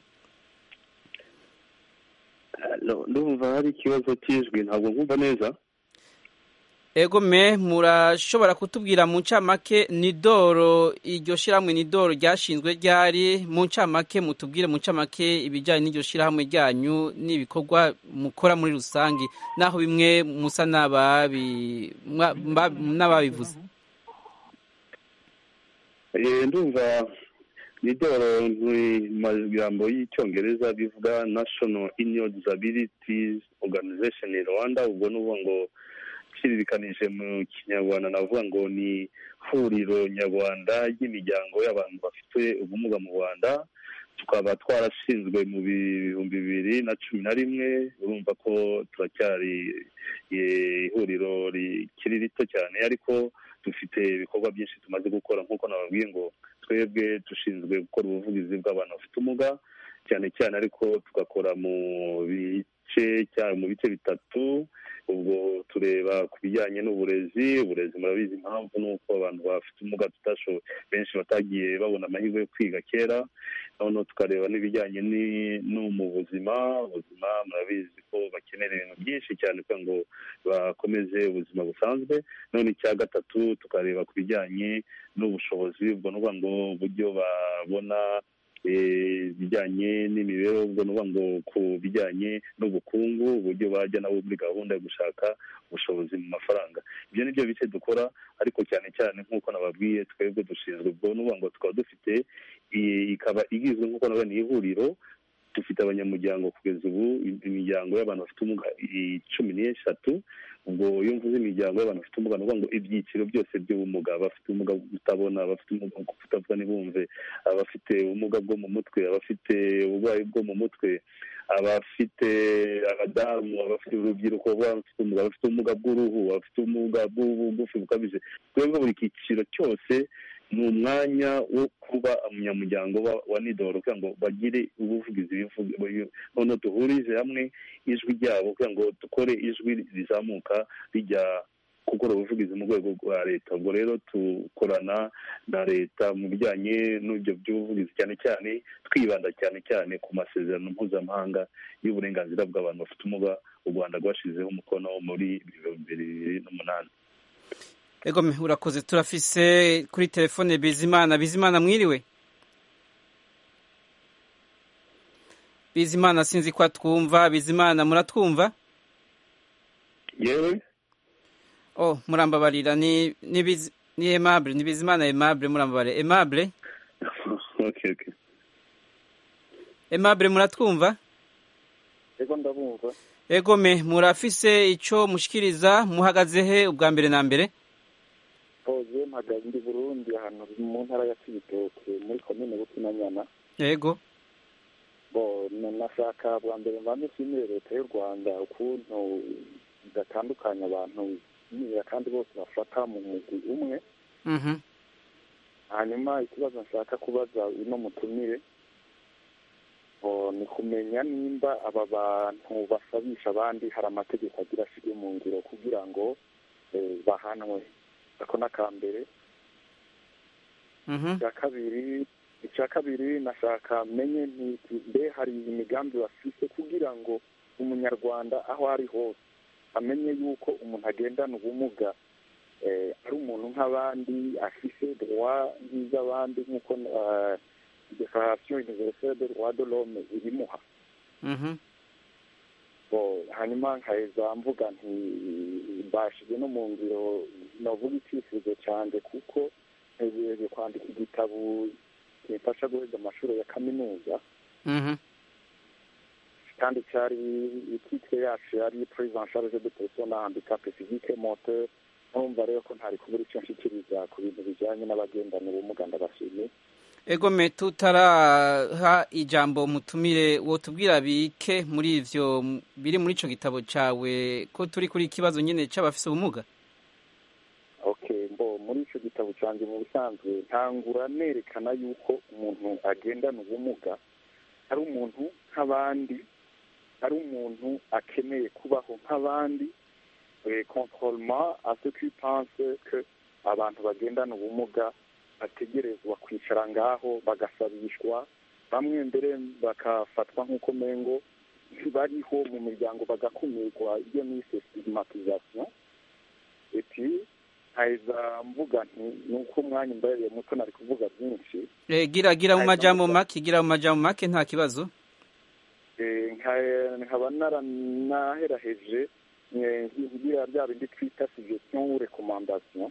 Ndumva hari ikibazo cy'ijwi ntabwo nkumva neza. Egome murashobora kutubwira mu ncamake ni doro, iryo shiramwe ni doro ryashinzwe ryari, mu ncamake mutubwire mu ncamake ibijanye n'iryo shiramwe ryanyu n'ibikorwa mukora muri rusangi naho bimwe musa n'ababivuze. Ndumva ni doro ni magambo y'icyongereza bivuga National Union Disabilities Organization in Rwanda, ubwo nuvuga ngo kiririkanije mu Kinyarwanda navuga ngo ni huriro nyarwanda ry'imiryango y'abantu bafite ubumuga mu Rwanda. Tukaba twarashinzwe mu 2011. urumva ko turacyari ihuriro rikiri rito cyane, ariko dufite ibikorwa byinshi tumaze gukora. Nk'uko nababwiye ngo twebwe dushinzwe gukora ubuvugizi bw'abantu bafite ubumuga cyane cyane, ariko tugakora mu bice bitatu. ubwo tureba ku bijyanye n'uburezi. Murabizi impamvu ni uko abantu bafite ubumuga benshi batagiye babona amahirwe yo kwiga kera. noneho tukareba n'ibijyanye no mu buzima. Murabizi ko bakenera ibintu byinshi cyane kugira ngo bakomeze ubuzima busanzwe. none icya gatatu tukareba ku bijyanye n'ubushobozi, ubwo ni ukuvuga ngo uburyo babona bijyanye n'imibereho, ubwo ni ukuvuga ngo ku bijyanye n'ubukungu, uburyo bajya nabo muri gahunda yo gushaka ubushobozi mu mafaranga. ibyo ni byo bice dukora, ariko cyane cyane nk'uko nababwiye twebwe dushinzwe, ubwo ni ukuvuga ngo tukaba dufite, ikaba igizwe nk'uko nabonye ihuriro, dufite abanyamuryango kugeza ubu imiryango y'abantu bafite ubumuga 13. ubwo iyo mvuze imiryango y'abantu bafite ubumuga ni ukuvuga ngo ibyiciro byose by'ubumuga, abafite ubumuga bwo kutabona, abafite ubumuga bwo kutavuga ntibumve, abafite ubumuga bwo mu mutwe, abafite uburwayi bwo mu mutwe, abafite abadamu, abafite urubyiruko, abafite ubumuga bw'uruhu, abafite ubumuga bw'ubugufi bukabije. twebwe buri cyiciro cyose ni umwanya wo kuba umunyamuryango wa NIDOR kugira ngo bagire ubuvugizi, noneho duhurize hamwe ijwi ryabo kugira ngo dukore ijwi rizamuka rijya gukora ubuvugizi mu rwego rwa leta. ubwo rero dukorana na leta mu bijyanye n'ibyo by'ubuvugizi, cyane cyane twibanda cyane cyane ku masezerano mpuzamahanga y'uburenganzira bw'abantu bafite ubumuga u Rwanda rwashyizeho umukono muri 2008. Egome, urakoze. Turafise kuri telefone Bizimana. Mwiriwe Bizimana, sinzi ko atwumva. Bizimana, muratwumva? yewe murambabarira, ni Aimable, ni Bizimana Aimable, murambabarira. Aimable okay. Aimable, muratwumva? Ego, ndabumva. Egome, murafise ico mushikiriza, muhagaze he ubwa mbere na mbere? Oje mpagaze ndi Burundi, ahantu mu ntara ya Cibitoke muri komine Bukinanyana. Yego. Nashaka bwa mbere mbanze nshimire leta y'u Rwanda ukuntu idatandukanya abantu kandi bose bafata mu mugwi umwe. hanyuma ikibazo nshaka kubaza uno mutumire ni kumenya nimba aba bantu basabisha abandi hari amategeko agira ashirwe mu ngiro kugira ngo bahanwe. ako n'akambere. icya kabiri nashaka menye mbe hari imigambi bafise kugira ngo umunyarwanda aho ari hose amenye yuko umuntu agendana ubumuga ari umuntu nk'abandi, afise droit nk'iz'abandi nk'uko Declaration universelle des droits de l'homme ibimuha. hanyuma nkaheza mvuga nti mbashije no mu ngiro navuga icyifuzo cyanjye kuko ntegereje kwandika igitabo kimfasha guheza amashuri ya kaminuza. kandi cyari ititire yacu yari prise en charge de personnes handicapées physiques et moteur. nkumva rero ko ntari kubura icyo nshikiriza ku bintu bijyanye n'abagendana ubumuga. ndabashimiye. Egome, tutaraha ijambo mutumire, wotubwira bike muri ivyo biri muri ico gitabo cawe, ko turi kuri ikibazo nyene c'abafise ubumuga? Okay, muri ico gitabo canje mu bisanzwe ntangura nerekana yuko umuntu agendana ubumuga ari umuntu nk'abandi, ari umuntu akeneye kubaho nk'abandi, contrairement à ceux qui pensent que abantu bagendana ubumuga bategerezwa kwicara ngaho bagasabishwa, bamwe mbere bakafatwa nk'uko mengo bariho mu miryango bagakumirwa, iyo nise stigmatisation. Eti haiza mvuga nti nuko umwanya mbaye muto nari kuvuga byinshi. Gira mu majambo make nta kibazo. Nkaba naheraheje ngira bya bindi twita suggestion ou recommandation.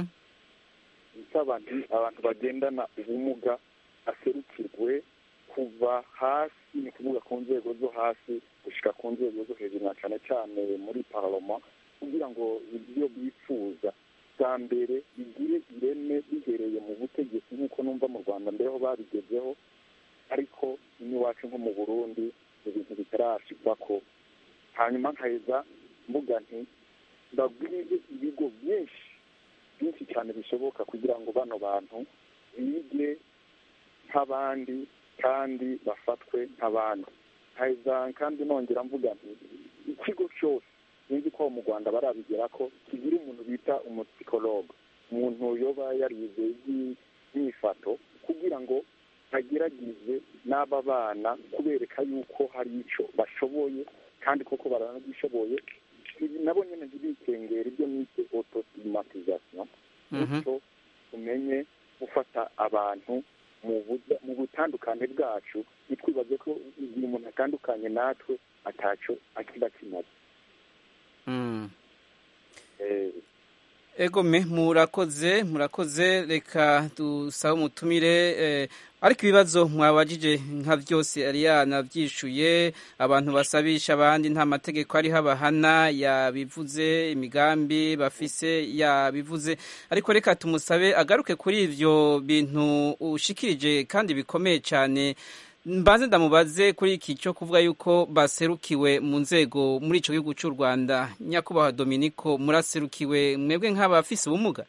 abantu bagendana ubumuga aserukirwe kuva hasi, ni kuvuga ku nzego zo hasi gushika ku nzego zo hejuru, na cyane cyane muri parlement, kugira ngo ibyo bifuza bwa mbere bigire ireme bihereye mu butegetsi nk'uko numva mu Rwanda mbere ho babigezeho, ariko iwacu nko mu Burundi ibintu bitarashirwako. hanyuma nkaheza mvuga nti ndabwire ibigo byinshi cyane bishoboka kugira ngo bano bantu bige nk'abandi kandi bafatwe nk'abandi. haheza kandi nongera mvuga nti ikigo cyose sinzi ko mu Rwanda barabigera ko kigira umuntu bita umupsikologe, umuntu yoba yarize imyifato kugira ngo ageragize n'aba bana kubereka yuko hari icyo bashoboye kandi koko baranagishoboye, nabo nyine ntibikengera ibyo mwite autostigmatisation. bityo tumenye gufata abantu mu butandukane bwacu, ntitwibaze ko igihe umuntu atandukanye natwe ataco akiba kimaze. Egome murakoze reka dusaba umutumire ariko ibibazo mwabajije nka byose ari yanavyishuye. Abantu basabisha abandi nta mategeko ari habahana yabivuze, imigambi bafise yabivuze, ariko reka tumusabe agaruke kuri ivyo bintu ushikirije kandi bikomeye cyane. Mbanze ndamubaze kuri iki cyo kuvuga yuko baserukiwe mu nzego muri ico gihugu cy'u Rwanda. Nyakubahwa Dominico, muraserukiwe mwebwe nk'abafise ubumuga?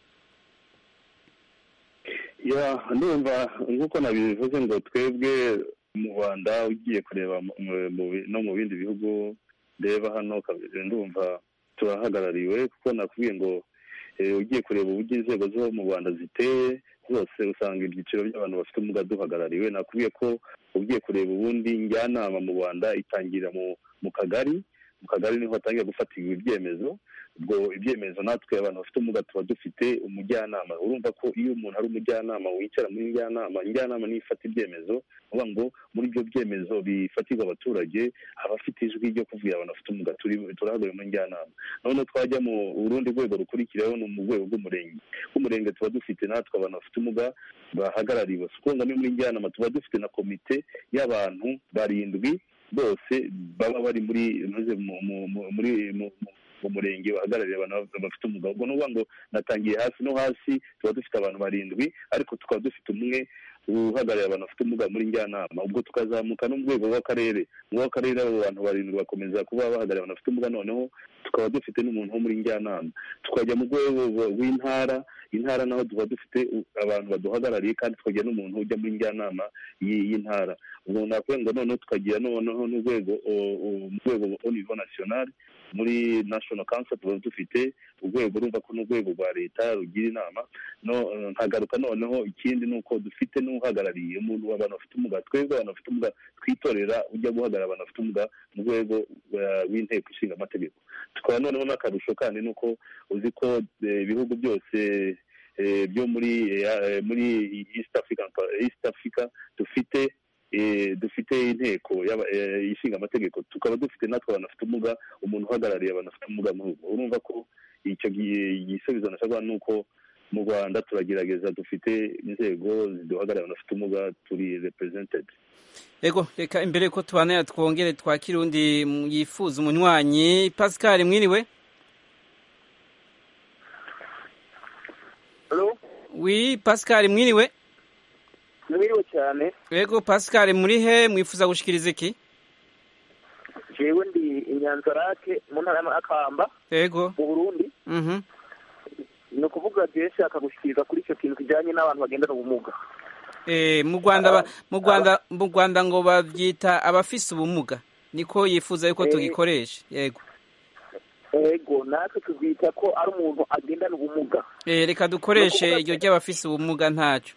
ndumva nk'uko nabivuze ngo twebwe mu Rwanda ugiye kureba no mu bindi bihugu ndeba hano ndumva turahagarariwe, kuko nakubwiye ngo ugiye kureba uburyo inzego zo mu Rwanda ziteye zose usanga ibyiciro by'abantu bafite ubumuga duhagarariwe. Nakubwiye ko ugiye kureba ubundi njyanama mu Rwanda itangira mu kagari niho hatangira gufatirwa ibyemezo. ubwo ibyemezo natwe abantu bafite ubumuga tuba dufite umujyanama. Urumva ko iyo umuntu ari umujyanama wicara muri njyanama niyo ifata ibyemezo, uvuga ngo muri ibyo byemezo bifatirwa abaturage, abafite ijwi ryo kuvugira abantu bafite ubumuga turahagarariwe mu njyanama. noneho twajya mu urundi rwego rukurikiraho ni mu rwego rw'umurenge tuba dufite natwe abantu bafite ubumuga bahagarariwe. Sukonga ni muri njyanama tuba dufite na komite y'abantu 7 bose baba bari mu murenge bahagarariye abantu bafite ubumuga. ubwo n'uvuga ngo natangiye hasi no hasi tuba dufite abantu 7, ariko tukaba dufite umwe uhagarariye abantu bafite ubumuga muri njyanama. ubwo tukazamuka no mu rwego rw'akarere abo bantu 7 bakomeza kuba bahagarariye abantu bafite ubumuga, noneho tukaba dufite n'umuntu wo muri njyanama. tukajya mu rwego rw'intara naho tuba dufite abantu baduhagarariye, kandi tukagira n'umuntu ujya muri njyanama y'intara. ubwo nakubwira ngo noneho tukagira noneho n'urwego au niveau national, muri national council tuba dufite urwego urumva ko n'urwego rwa leta rugira inama. nkagaruka noneho ikindi ni uko dufite n'uhagarariye umuntu w'abantu bafite ubumuga. twebwe abantu bafite ubumuga twitorera ujya guhagarara abantu bafite ubumuga mu rwego w'inteko ishinga amategeko. tukaba noneho n'akarusho kandi ni uko uzi ko ibihugu byose byo muri East Africa dufite inteko ishinga amategeko, tukaba dufite natwe abantu bafite ubumuga umuntu uhagarariye abantu bafite ubumuga mu rugo. urumva ko icyo gisubizo nashaka ni uko mu Rwanda turagerageza dufite inzego ziduhagarariye abantu bafite ubumuga, turi represented. Ego reka imbere ko tubanera twongere twakira undi yifuza umunywanyi. Pascal mwiriwe? Hello? Oui, Pascal mwiriwe? Mwiriwe cyane. Ego Pascal muri he mwifuza gushikiriza iki? Jewe ndi Inyanzarake mu ntara y'Akamba. Ego. Mu Burundi. No kuvuga je shaka gushikiriza kuri icyo kintu kijanye n'abantu bagendana ubumuga. Mu Rwanda ngo bavyita abafise ubumuga, niko yifuza yuko tugikoresha. Yego. Ego natwe tuzita ko ari umuntu agendana ubumuga. Reka dukoreshe iryo ry'abafise ubumuga ntacyo.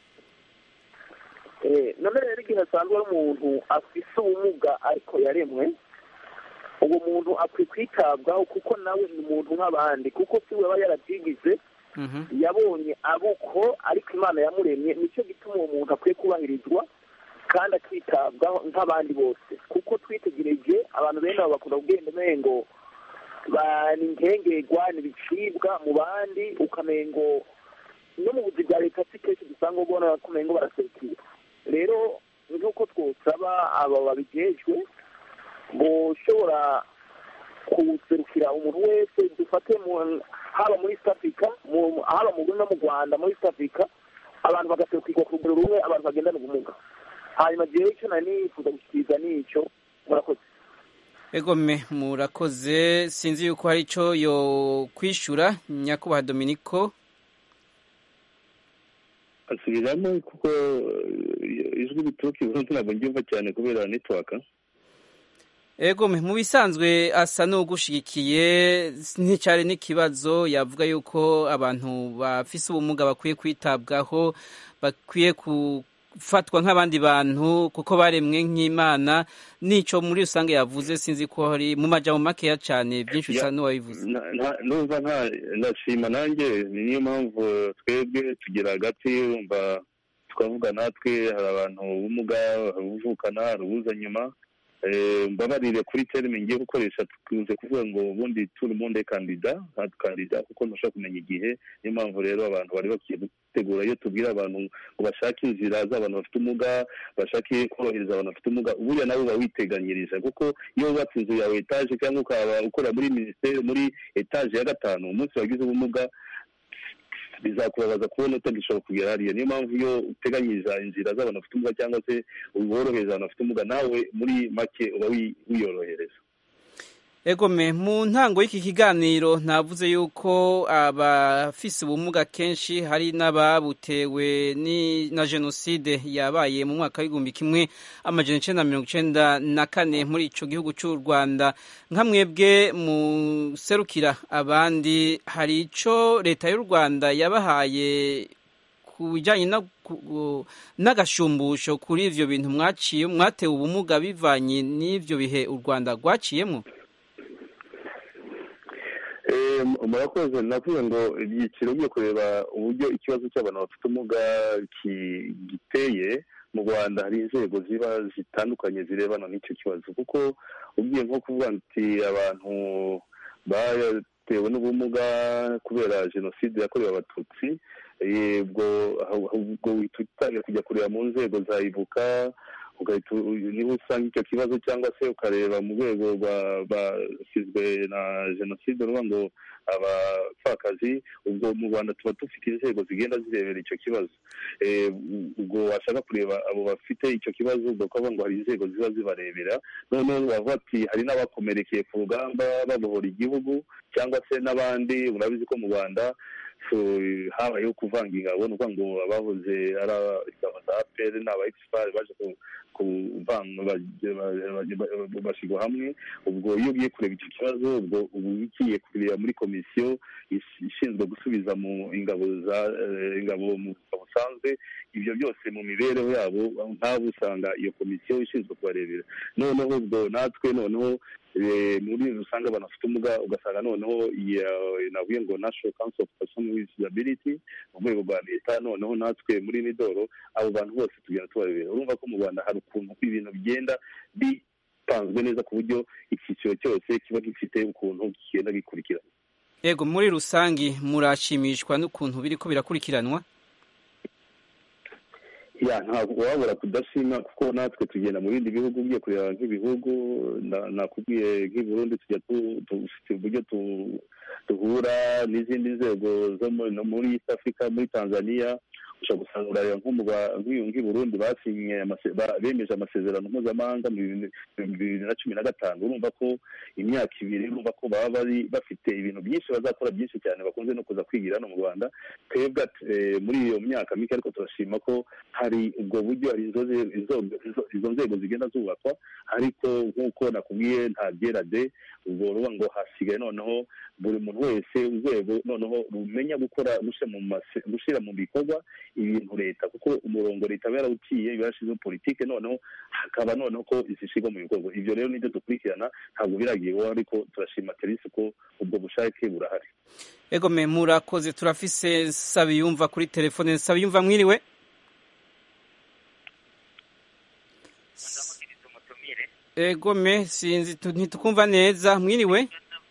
none rero igihe asanzwe ari umuntu afise ubumuga ariko yaremwe, uwo muntu akwiye kwitabwaho kuko nawe ni umuntu nk'abandi, kuko si we aba yarabyigize, yabonye abuko ariko Imana yamuremye. nicyo gituma uwo muntu akwiye kubahirizwa kandi akitabwaho nk'abandi bose, kuko twitegereje abantu bene abo bakunda kugenda umengo ni nkengerwa ni bicibwa mu bandi, ukamengo no mu buzi bwa leta si kenshi dusanga ubona ko umengo baraserukira. rero nk'uko twosaba aba babijejwe boshobora kuserukira umuntu wese, dufate haba muri East Africa, haba mu Burundi no mu Rwanda. muri East Africa abantu bagaserukirwa ku rugero rumwe, abantu bagendana ubumuga. hanyuma jewe icyo nari nifuza gushyikiriza n'icyo. murakoze. Egome murakoze, sinzi yuko hari icyo yo kwishura nyakubahwa Dominico. asubiramo kuko ijwi rituruka iburundi ntabwo ndyumva cyane kubera network. Ego mu bisanzwe asa n'ugushigikiye nticyari n'ikibazo yavuga yuko abantu bafise ubumuga bakwiye kwitabwaho, bakwiye gufatwa nk'abandi bantu kuko baremwe nk'Imana. Nico muri rusange yavuze, sinzi ko hari mu majambo makeya cyane byinshi bisa n'uwabivuze. Numva ndashima nanjye, niyo mpamvu twebwe tugira hagati urumva tukavuga natwe hari abantu ubumuga, hari ubuvukana, hari ubuza nyuma. Mbabarire kuri terime ngiye gukoresha, tukunze kuvuga ngo ubundi tout le monde est candidat kuko ntushaka kumenya igihe. Niyo mpamvu rero abantu bari bakiye gutegura, iyo tubwira abantu ngo bashake inzira z'abantu bafite ubumuga, bashake korohereza abantu bafite ubumuga, buriya nabo bawiteganyiriza, kuko iyo wubatse inzu yawe etaje cyangwa ukaba ukora muri minisiteri muri etaje ya 5, umunsi wagize ubumuga bizakubabaza kubona utagishobora kugera hariya. Niyo mpamvu iyo uteganyiriza inzira z'abantu bafite ubumuga cyangwa se uborohereza abantu bafite ubumuga, nawe muri make uba wiyorohereza. Egome mu ntango y'iki kiganiro navuze yuko abafise ubumuga kenshi hari n'ababutewe na jenoside yabaye mu mwaka w'igihumbi kimwe amajana 1994 muri ico gihugu cy'u Rwanda. Nka mwebwe muserukira abandi, hari ico leta y'u Rwanda yabahaye kubijanye n'agashumbusho kuri ivyo bintu mwatewe ubumuga bivanye n'ivyo bihe u Rwanda rwaciyemo? Murakoze. navuga ngo ibyiciro byo kureba uburyo ikibazo cy'abantu bafite ubumuga giteye mu Rwanda, hari inzego ziba zitandukanye zirebana n'icyo kibazo, kuko ugiye nko kuvuga ati abantu batewe n'ubumuga kubera jenoside yakorewe abatutsi, ubwo wihita kujya kureba mu nzego za ibuka, niba usanga icyo kibazo, cyangwa se ukareba mu rwego basizwe na jenoside ruvuga ngo abapfakazi. Ubwo mu Rwanda tuba dufite inzego zigenda zirebera icyo kibazo. Ubwo washaka kureba abo bafite icyo kibazo, ubwo ukavuga ngo hari inzego ziba zibarebera. Noneho bavuga ati hari n'abakomerekeye ku rugamba babohora igihugu, cyangwa se n'abandi. Urabizi ko mu Rwanda habayeho kuvanga ingabo, ni ukuvuga ngo abahoze ari ingabo za APR n'aba expert baje bashyirwa hamwe. Ubwo iyo ugiye kureba icyo kibazo, ubwo uba ugiye kureba muri komisiyo ishinzwe gusubiza mu ingabo mu busanzwe. Ibyo byose mu mibereho yabo nk'abo usanga iyo komisiyo ishinzwe kubarebera. Noneho ubwo natwe noneho muri rusange abantu bafite ubumuga ugasanga noneho navuye ngo National Council of Persons with Disability mu rwego rwa leta, noneho natwe muri Midoro abo bantu bose tugenda tubarebera. Urumva ko mu Rwanda hari ukuntu ibintu bigenda bipanzwe neza ku buryo icyiciro cyose kiba gifite ukuntu kigenda gikurikirana. Yego, muri rusange murashimishwa n'ukuntu biriko birakurikiranwa? Ntabwo wabura kudashima, kuko natwe tugenda mu bindi bihugu, ugiye kureba nk'ibihugu nakubwiye nk'i Burundi, tujya dufite uburyo duhura n'izindi nzego zo muri East Africa, muri Tanzania. ushobora gusanga urareba nk'i Burundi bemeje amasezerano mpuzamahanga mu 2015. urumva ko imyaka ibiri, urumva ko baba bari bafite ibintu byinshi bazakora byinshi cyane, bakunze no kuza kwigira no mu Rwanda. Twebwe muri iyo myaka mike ariko turashima ko hari ubwo buryo, hari izo nzego zigenda zubakwa, ariko nk'uko nakubwiye nta byerade. ubwo ruba ngo hasigaye noneho buri muntu wese urwego noneho rumenya gushyira mu bikorwa ibintu leta, kuko umurongo leta aba yarawuciye, iba yarashyizeho politike, noneho hakaba noneho ko zishyirwa mu bikorwa. Ibyo rero nibyo dukurikirana, ntabwo biragiyeho, ariko turashima Terisi ko ubwo bushake burahari. Ego me murakoze. Turafise Sabiyumva kuri telefone. Sabiyumva, mwiriwe? Ego me sinzi ntitukumva neza, mwiriwe?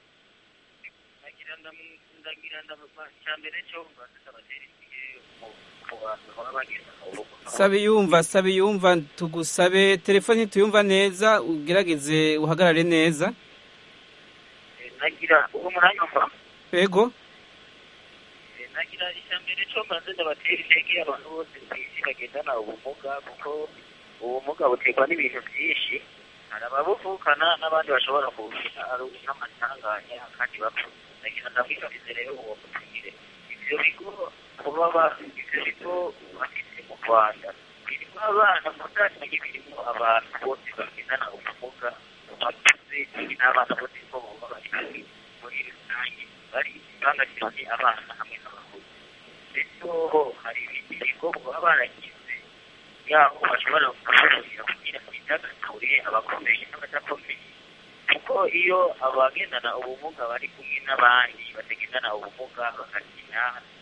Sabiyumva tugusabe telefone tuyumva neza, ugerageze uhagarare neza. Nagira uwo muranyumva? Ego. Nagira ishambere cyo mbanze ndabatera intege abantu bose kwisi bagendana ubumuga, kuko ubumuga buterwa n'ibintu byinshi. Hari ababuvukana n'abandi bashobora kugira ari n'amatanganya kandi bapfa. Nagira ndabwira rero uwo mutumire ivyo bigo kuba bafite ibigo bafite mu rwanda birimo abana mutandukanye birimo abantu bose bagendana ubumuga bakuze n'abana bose ko baba bari muri rusange bari bangakiranye abana hamwe n'abakuze ndetse hari ibindi bigo baba baragize yaho bashobora gukorera kugira ngo bidagadure abakomeye n'abadakomeye kuko iyo abagendana ubumuga bari kumwe n'abandi batagendana ubumuga bagakina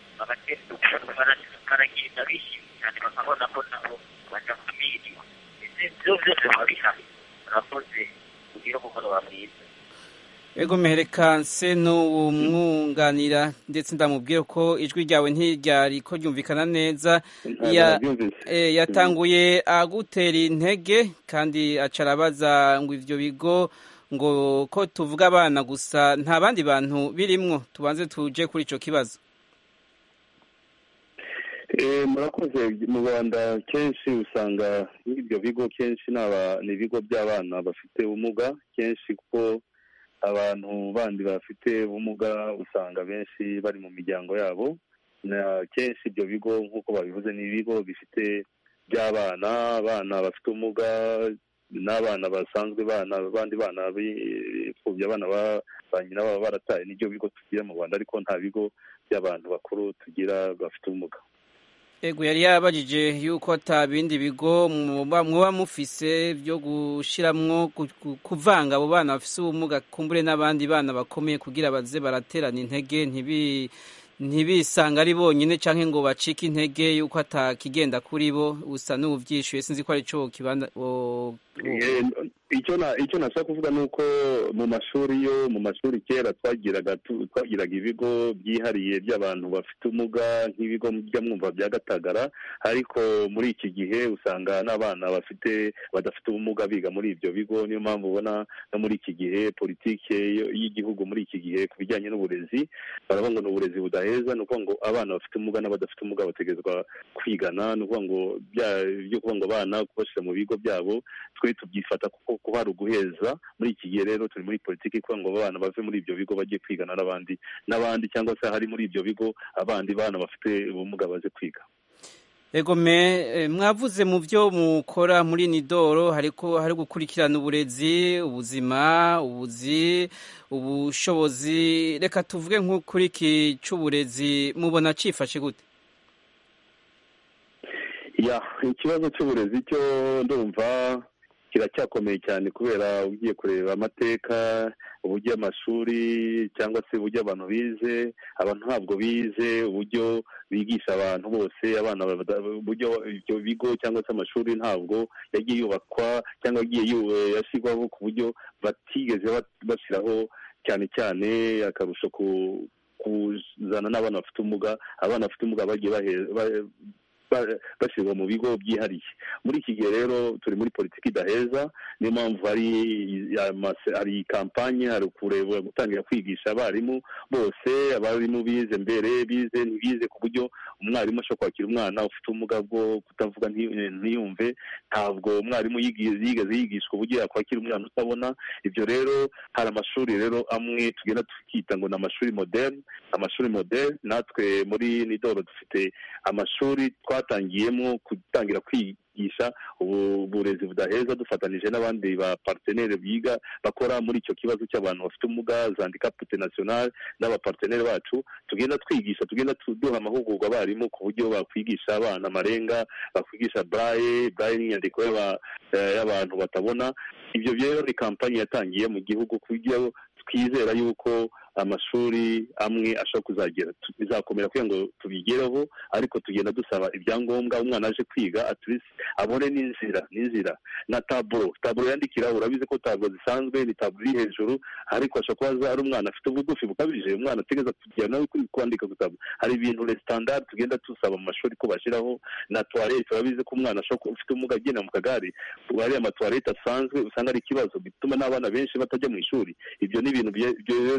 baragenda bishimye cyane bakabona ko nabo badakumiriwe ndetse ibyo byose biba bihari murakoze kugira umugoroba mwiza ego mehereka nse n'umwunganira ndetse ndamubwira ko ijwi ryawe ntiryari ko ryumvikana neza yatanguye agutera intege kandi acarabaza ngo ivyo bigo ngo ko tuvuga abana gusa nta bandi bantu birimwo tubanze tuje kuri ico kibazo murakoze mu Rwanda kenshi usanga ibyo bigo kenshi ni ibigo by'abana bafite ubumuga kenshi kuko abantu bandi bafite ubumuga usanga benshi bari mu miryango yabo kenshi ibyo bigo nk'uko babivuze ni ibigo bifite by'abana bafite ubumuga n'abana basanzwe abandi bana b'imfubyi abana ba nyina baba barataye n'ibyo bigo tugira mu Rwanda ariko nta bigo by'abantu bakuru tugira bafite ubumuga ego yari yabajije yuko ata bindi bigo muba mufise byo gushiramwo kuvanga abo bana bafise ubumuga kumbure n'abandi bana bakomeye kugira baze baraterana intege ntibisanga ari bonyine canke ngo bacike intege yuko atakigenda kuri bo usa n'uvyishuye sinzi ko ari cyo kibanda icyo nashaka kuvuga ni uko mu mashuri kera twagiraga ibigo byihariye by'abantu bafite ubumuga nk'ibigo by'amwumva bya Gatagara ariko muri iki gihe usanga n'abana badafite ubumuga biga muri ibyo bigo niyo mpamvu ubona no muri iki gihe politike y'igihugu muri iki gihe ku bijyanye n'uburezi baravuga ngo ni uburezi budaheza ni ukuvuga ngo abana bafite ubumuga n'abadafite ubumuga bategerezwa kwigana ni ukuvuga ngo byo kuvuga ngo abana kubashyira mu bigo byabo twe tubyifata kuko hari uguheza muri iki gihe rero turi muri politiki kugira ngo abana bave muri ibyo bigo bajye kwigana n'abandi cyangwa se hari muri ibyo bigo abandi bana bafite ubumuga baze kwiga ego mwavuze mu byo mukora muri Nidoro hari gukurikirana uburezi ubuzima ubushobozi reka tuvuge nk'ukuri iki cy'uburezi mubona cifashe gute ikibazo cy'uburezi cyo ndumva kiracyakomeye cyane kubera ugiye kureba amateka uburyo amashuri cyangwa se uburyo abantu bize abantu ntabwo bize uburyo bigisha abantu bose abana uburyo ibyo bigo cyangwa se amashuri ntabwo yagiye yubakwa cyangwa yagiye yashyirwaho ku buryo batigeze bashyiraho cyane cyane akarusho kuzana n'abana bafite ubumuga abana bafite ubumuga bagiye bashyirwa mu bigo byihariye muri iki gihe rero turi muri politiki idaheza niyo mpamvu hari kampanye hari kureba gutangira kwigisha abarimu bose abarimu bize mbere ntibize ku buryo umwarimu ashobora kwakira umwana ufite ubumuga bwo kutavuga ntiyumve ntabwo umwarimu yigeze yigishwa uburyo yakwakira umwana utabona ibyo rero hari amashuri rero amwe tugenda tukita ngo ni amashuri moderne natwe muri Nidoro dufite amashuri twatangiyemo gutangira kwigisha uburezi budaheza dufatanije n'abandi ba partenaire biga bakora muri icyo kibazo cy'abantu bafite ubumuga za handicap national n'abapartenaire bacu tugenda twigisha tugenda duha amahugurwa abarimu ku buryo bakwigisha abana amarenga bakwigisha braille n'inyandiko y'abantu batabona ibyo rero ni kampani yatangiye mu gihugu ku buryo twizera yuko amashuri amwe ashobora bizakomera kugira ngo tubigereho ariko tugenda dusaba ibyangombwa umwana aje kwiga aturisi abone n'inzira na taburo yandikira urabizi ko taburo zisanzwe ni taburo iri hejuru ariko ashobora kuba ari umwana afite ubugufi bukabije umwana ategeza kugira nawe kwandika ku taburo hari ibintu standard tugenda dusaba mu mashuri ko bashyiraho na toilette urabizi ko umwana ashobora ufite ubumuga agenda mu kagare ari amatoilette asanzwe usanga ari ikibazo bituma n'abana benshi batajya mu ishuri ibyo ni ibintu tugenda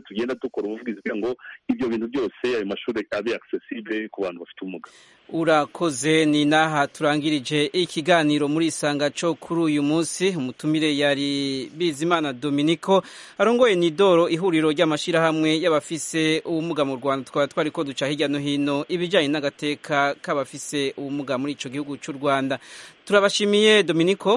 dukora ubuvugizi kugira ngo ibyo bintu byose ayo mashuri abe accessible ku bantu bafite ubumuga. Urakoze. Ni naha turangirije ikiganiro muri isanga cyo kuri uyu munsi. Umutumire yari Bizimana Dominico arongoye Nidoro, ihuriro ry'amashirahamwe y'abafise ubumuga mu Rwanda. Twaba twari ko duca hirya no hino ibijyanye n'agateka k'abafise ubumuga muri ico gihugu cy'u Rwanda. Turabashimiye Dominico.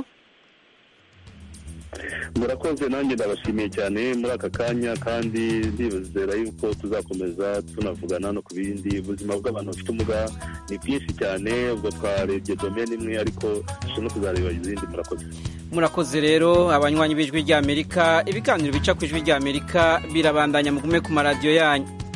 Murakoze, nanjye ndabashimiye cyane muri aka kanya, kandi ndibizera yuko tuzakomeza tunavugana no ku bindi. Ubuzima bw'abantu bafite ubumuga ni bwinshi cyane, ubwo twarebye domene imwe ariko no kuzareba izindi. Murakoze rero abanywanyi b'ijwi ry'Amerika, ibiganiro bica ku ijwi ry'Amerika birabandanya, mugume ku maradiyo yanyu.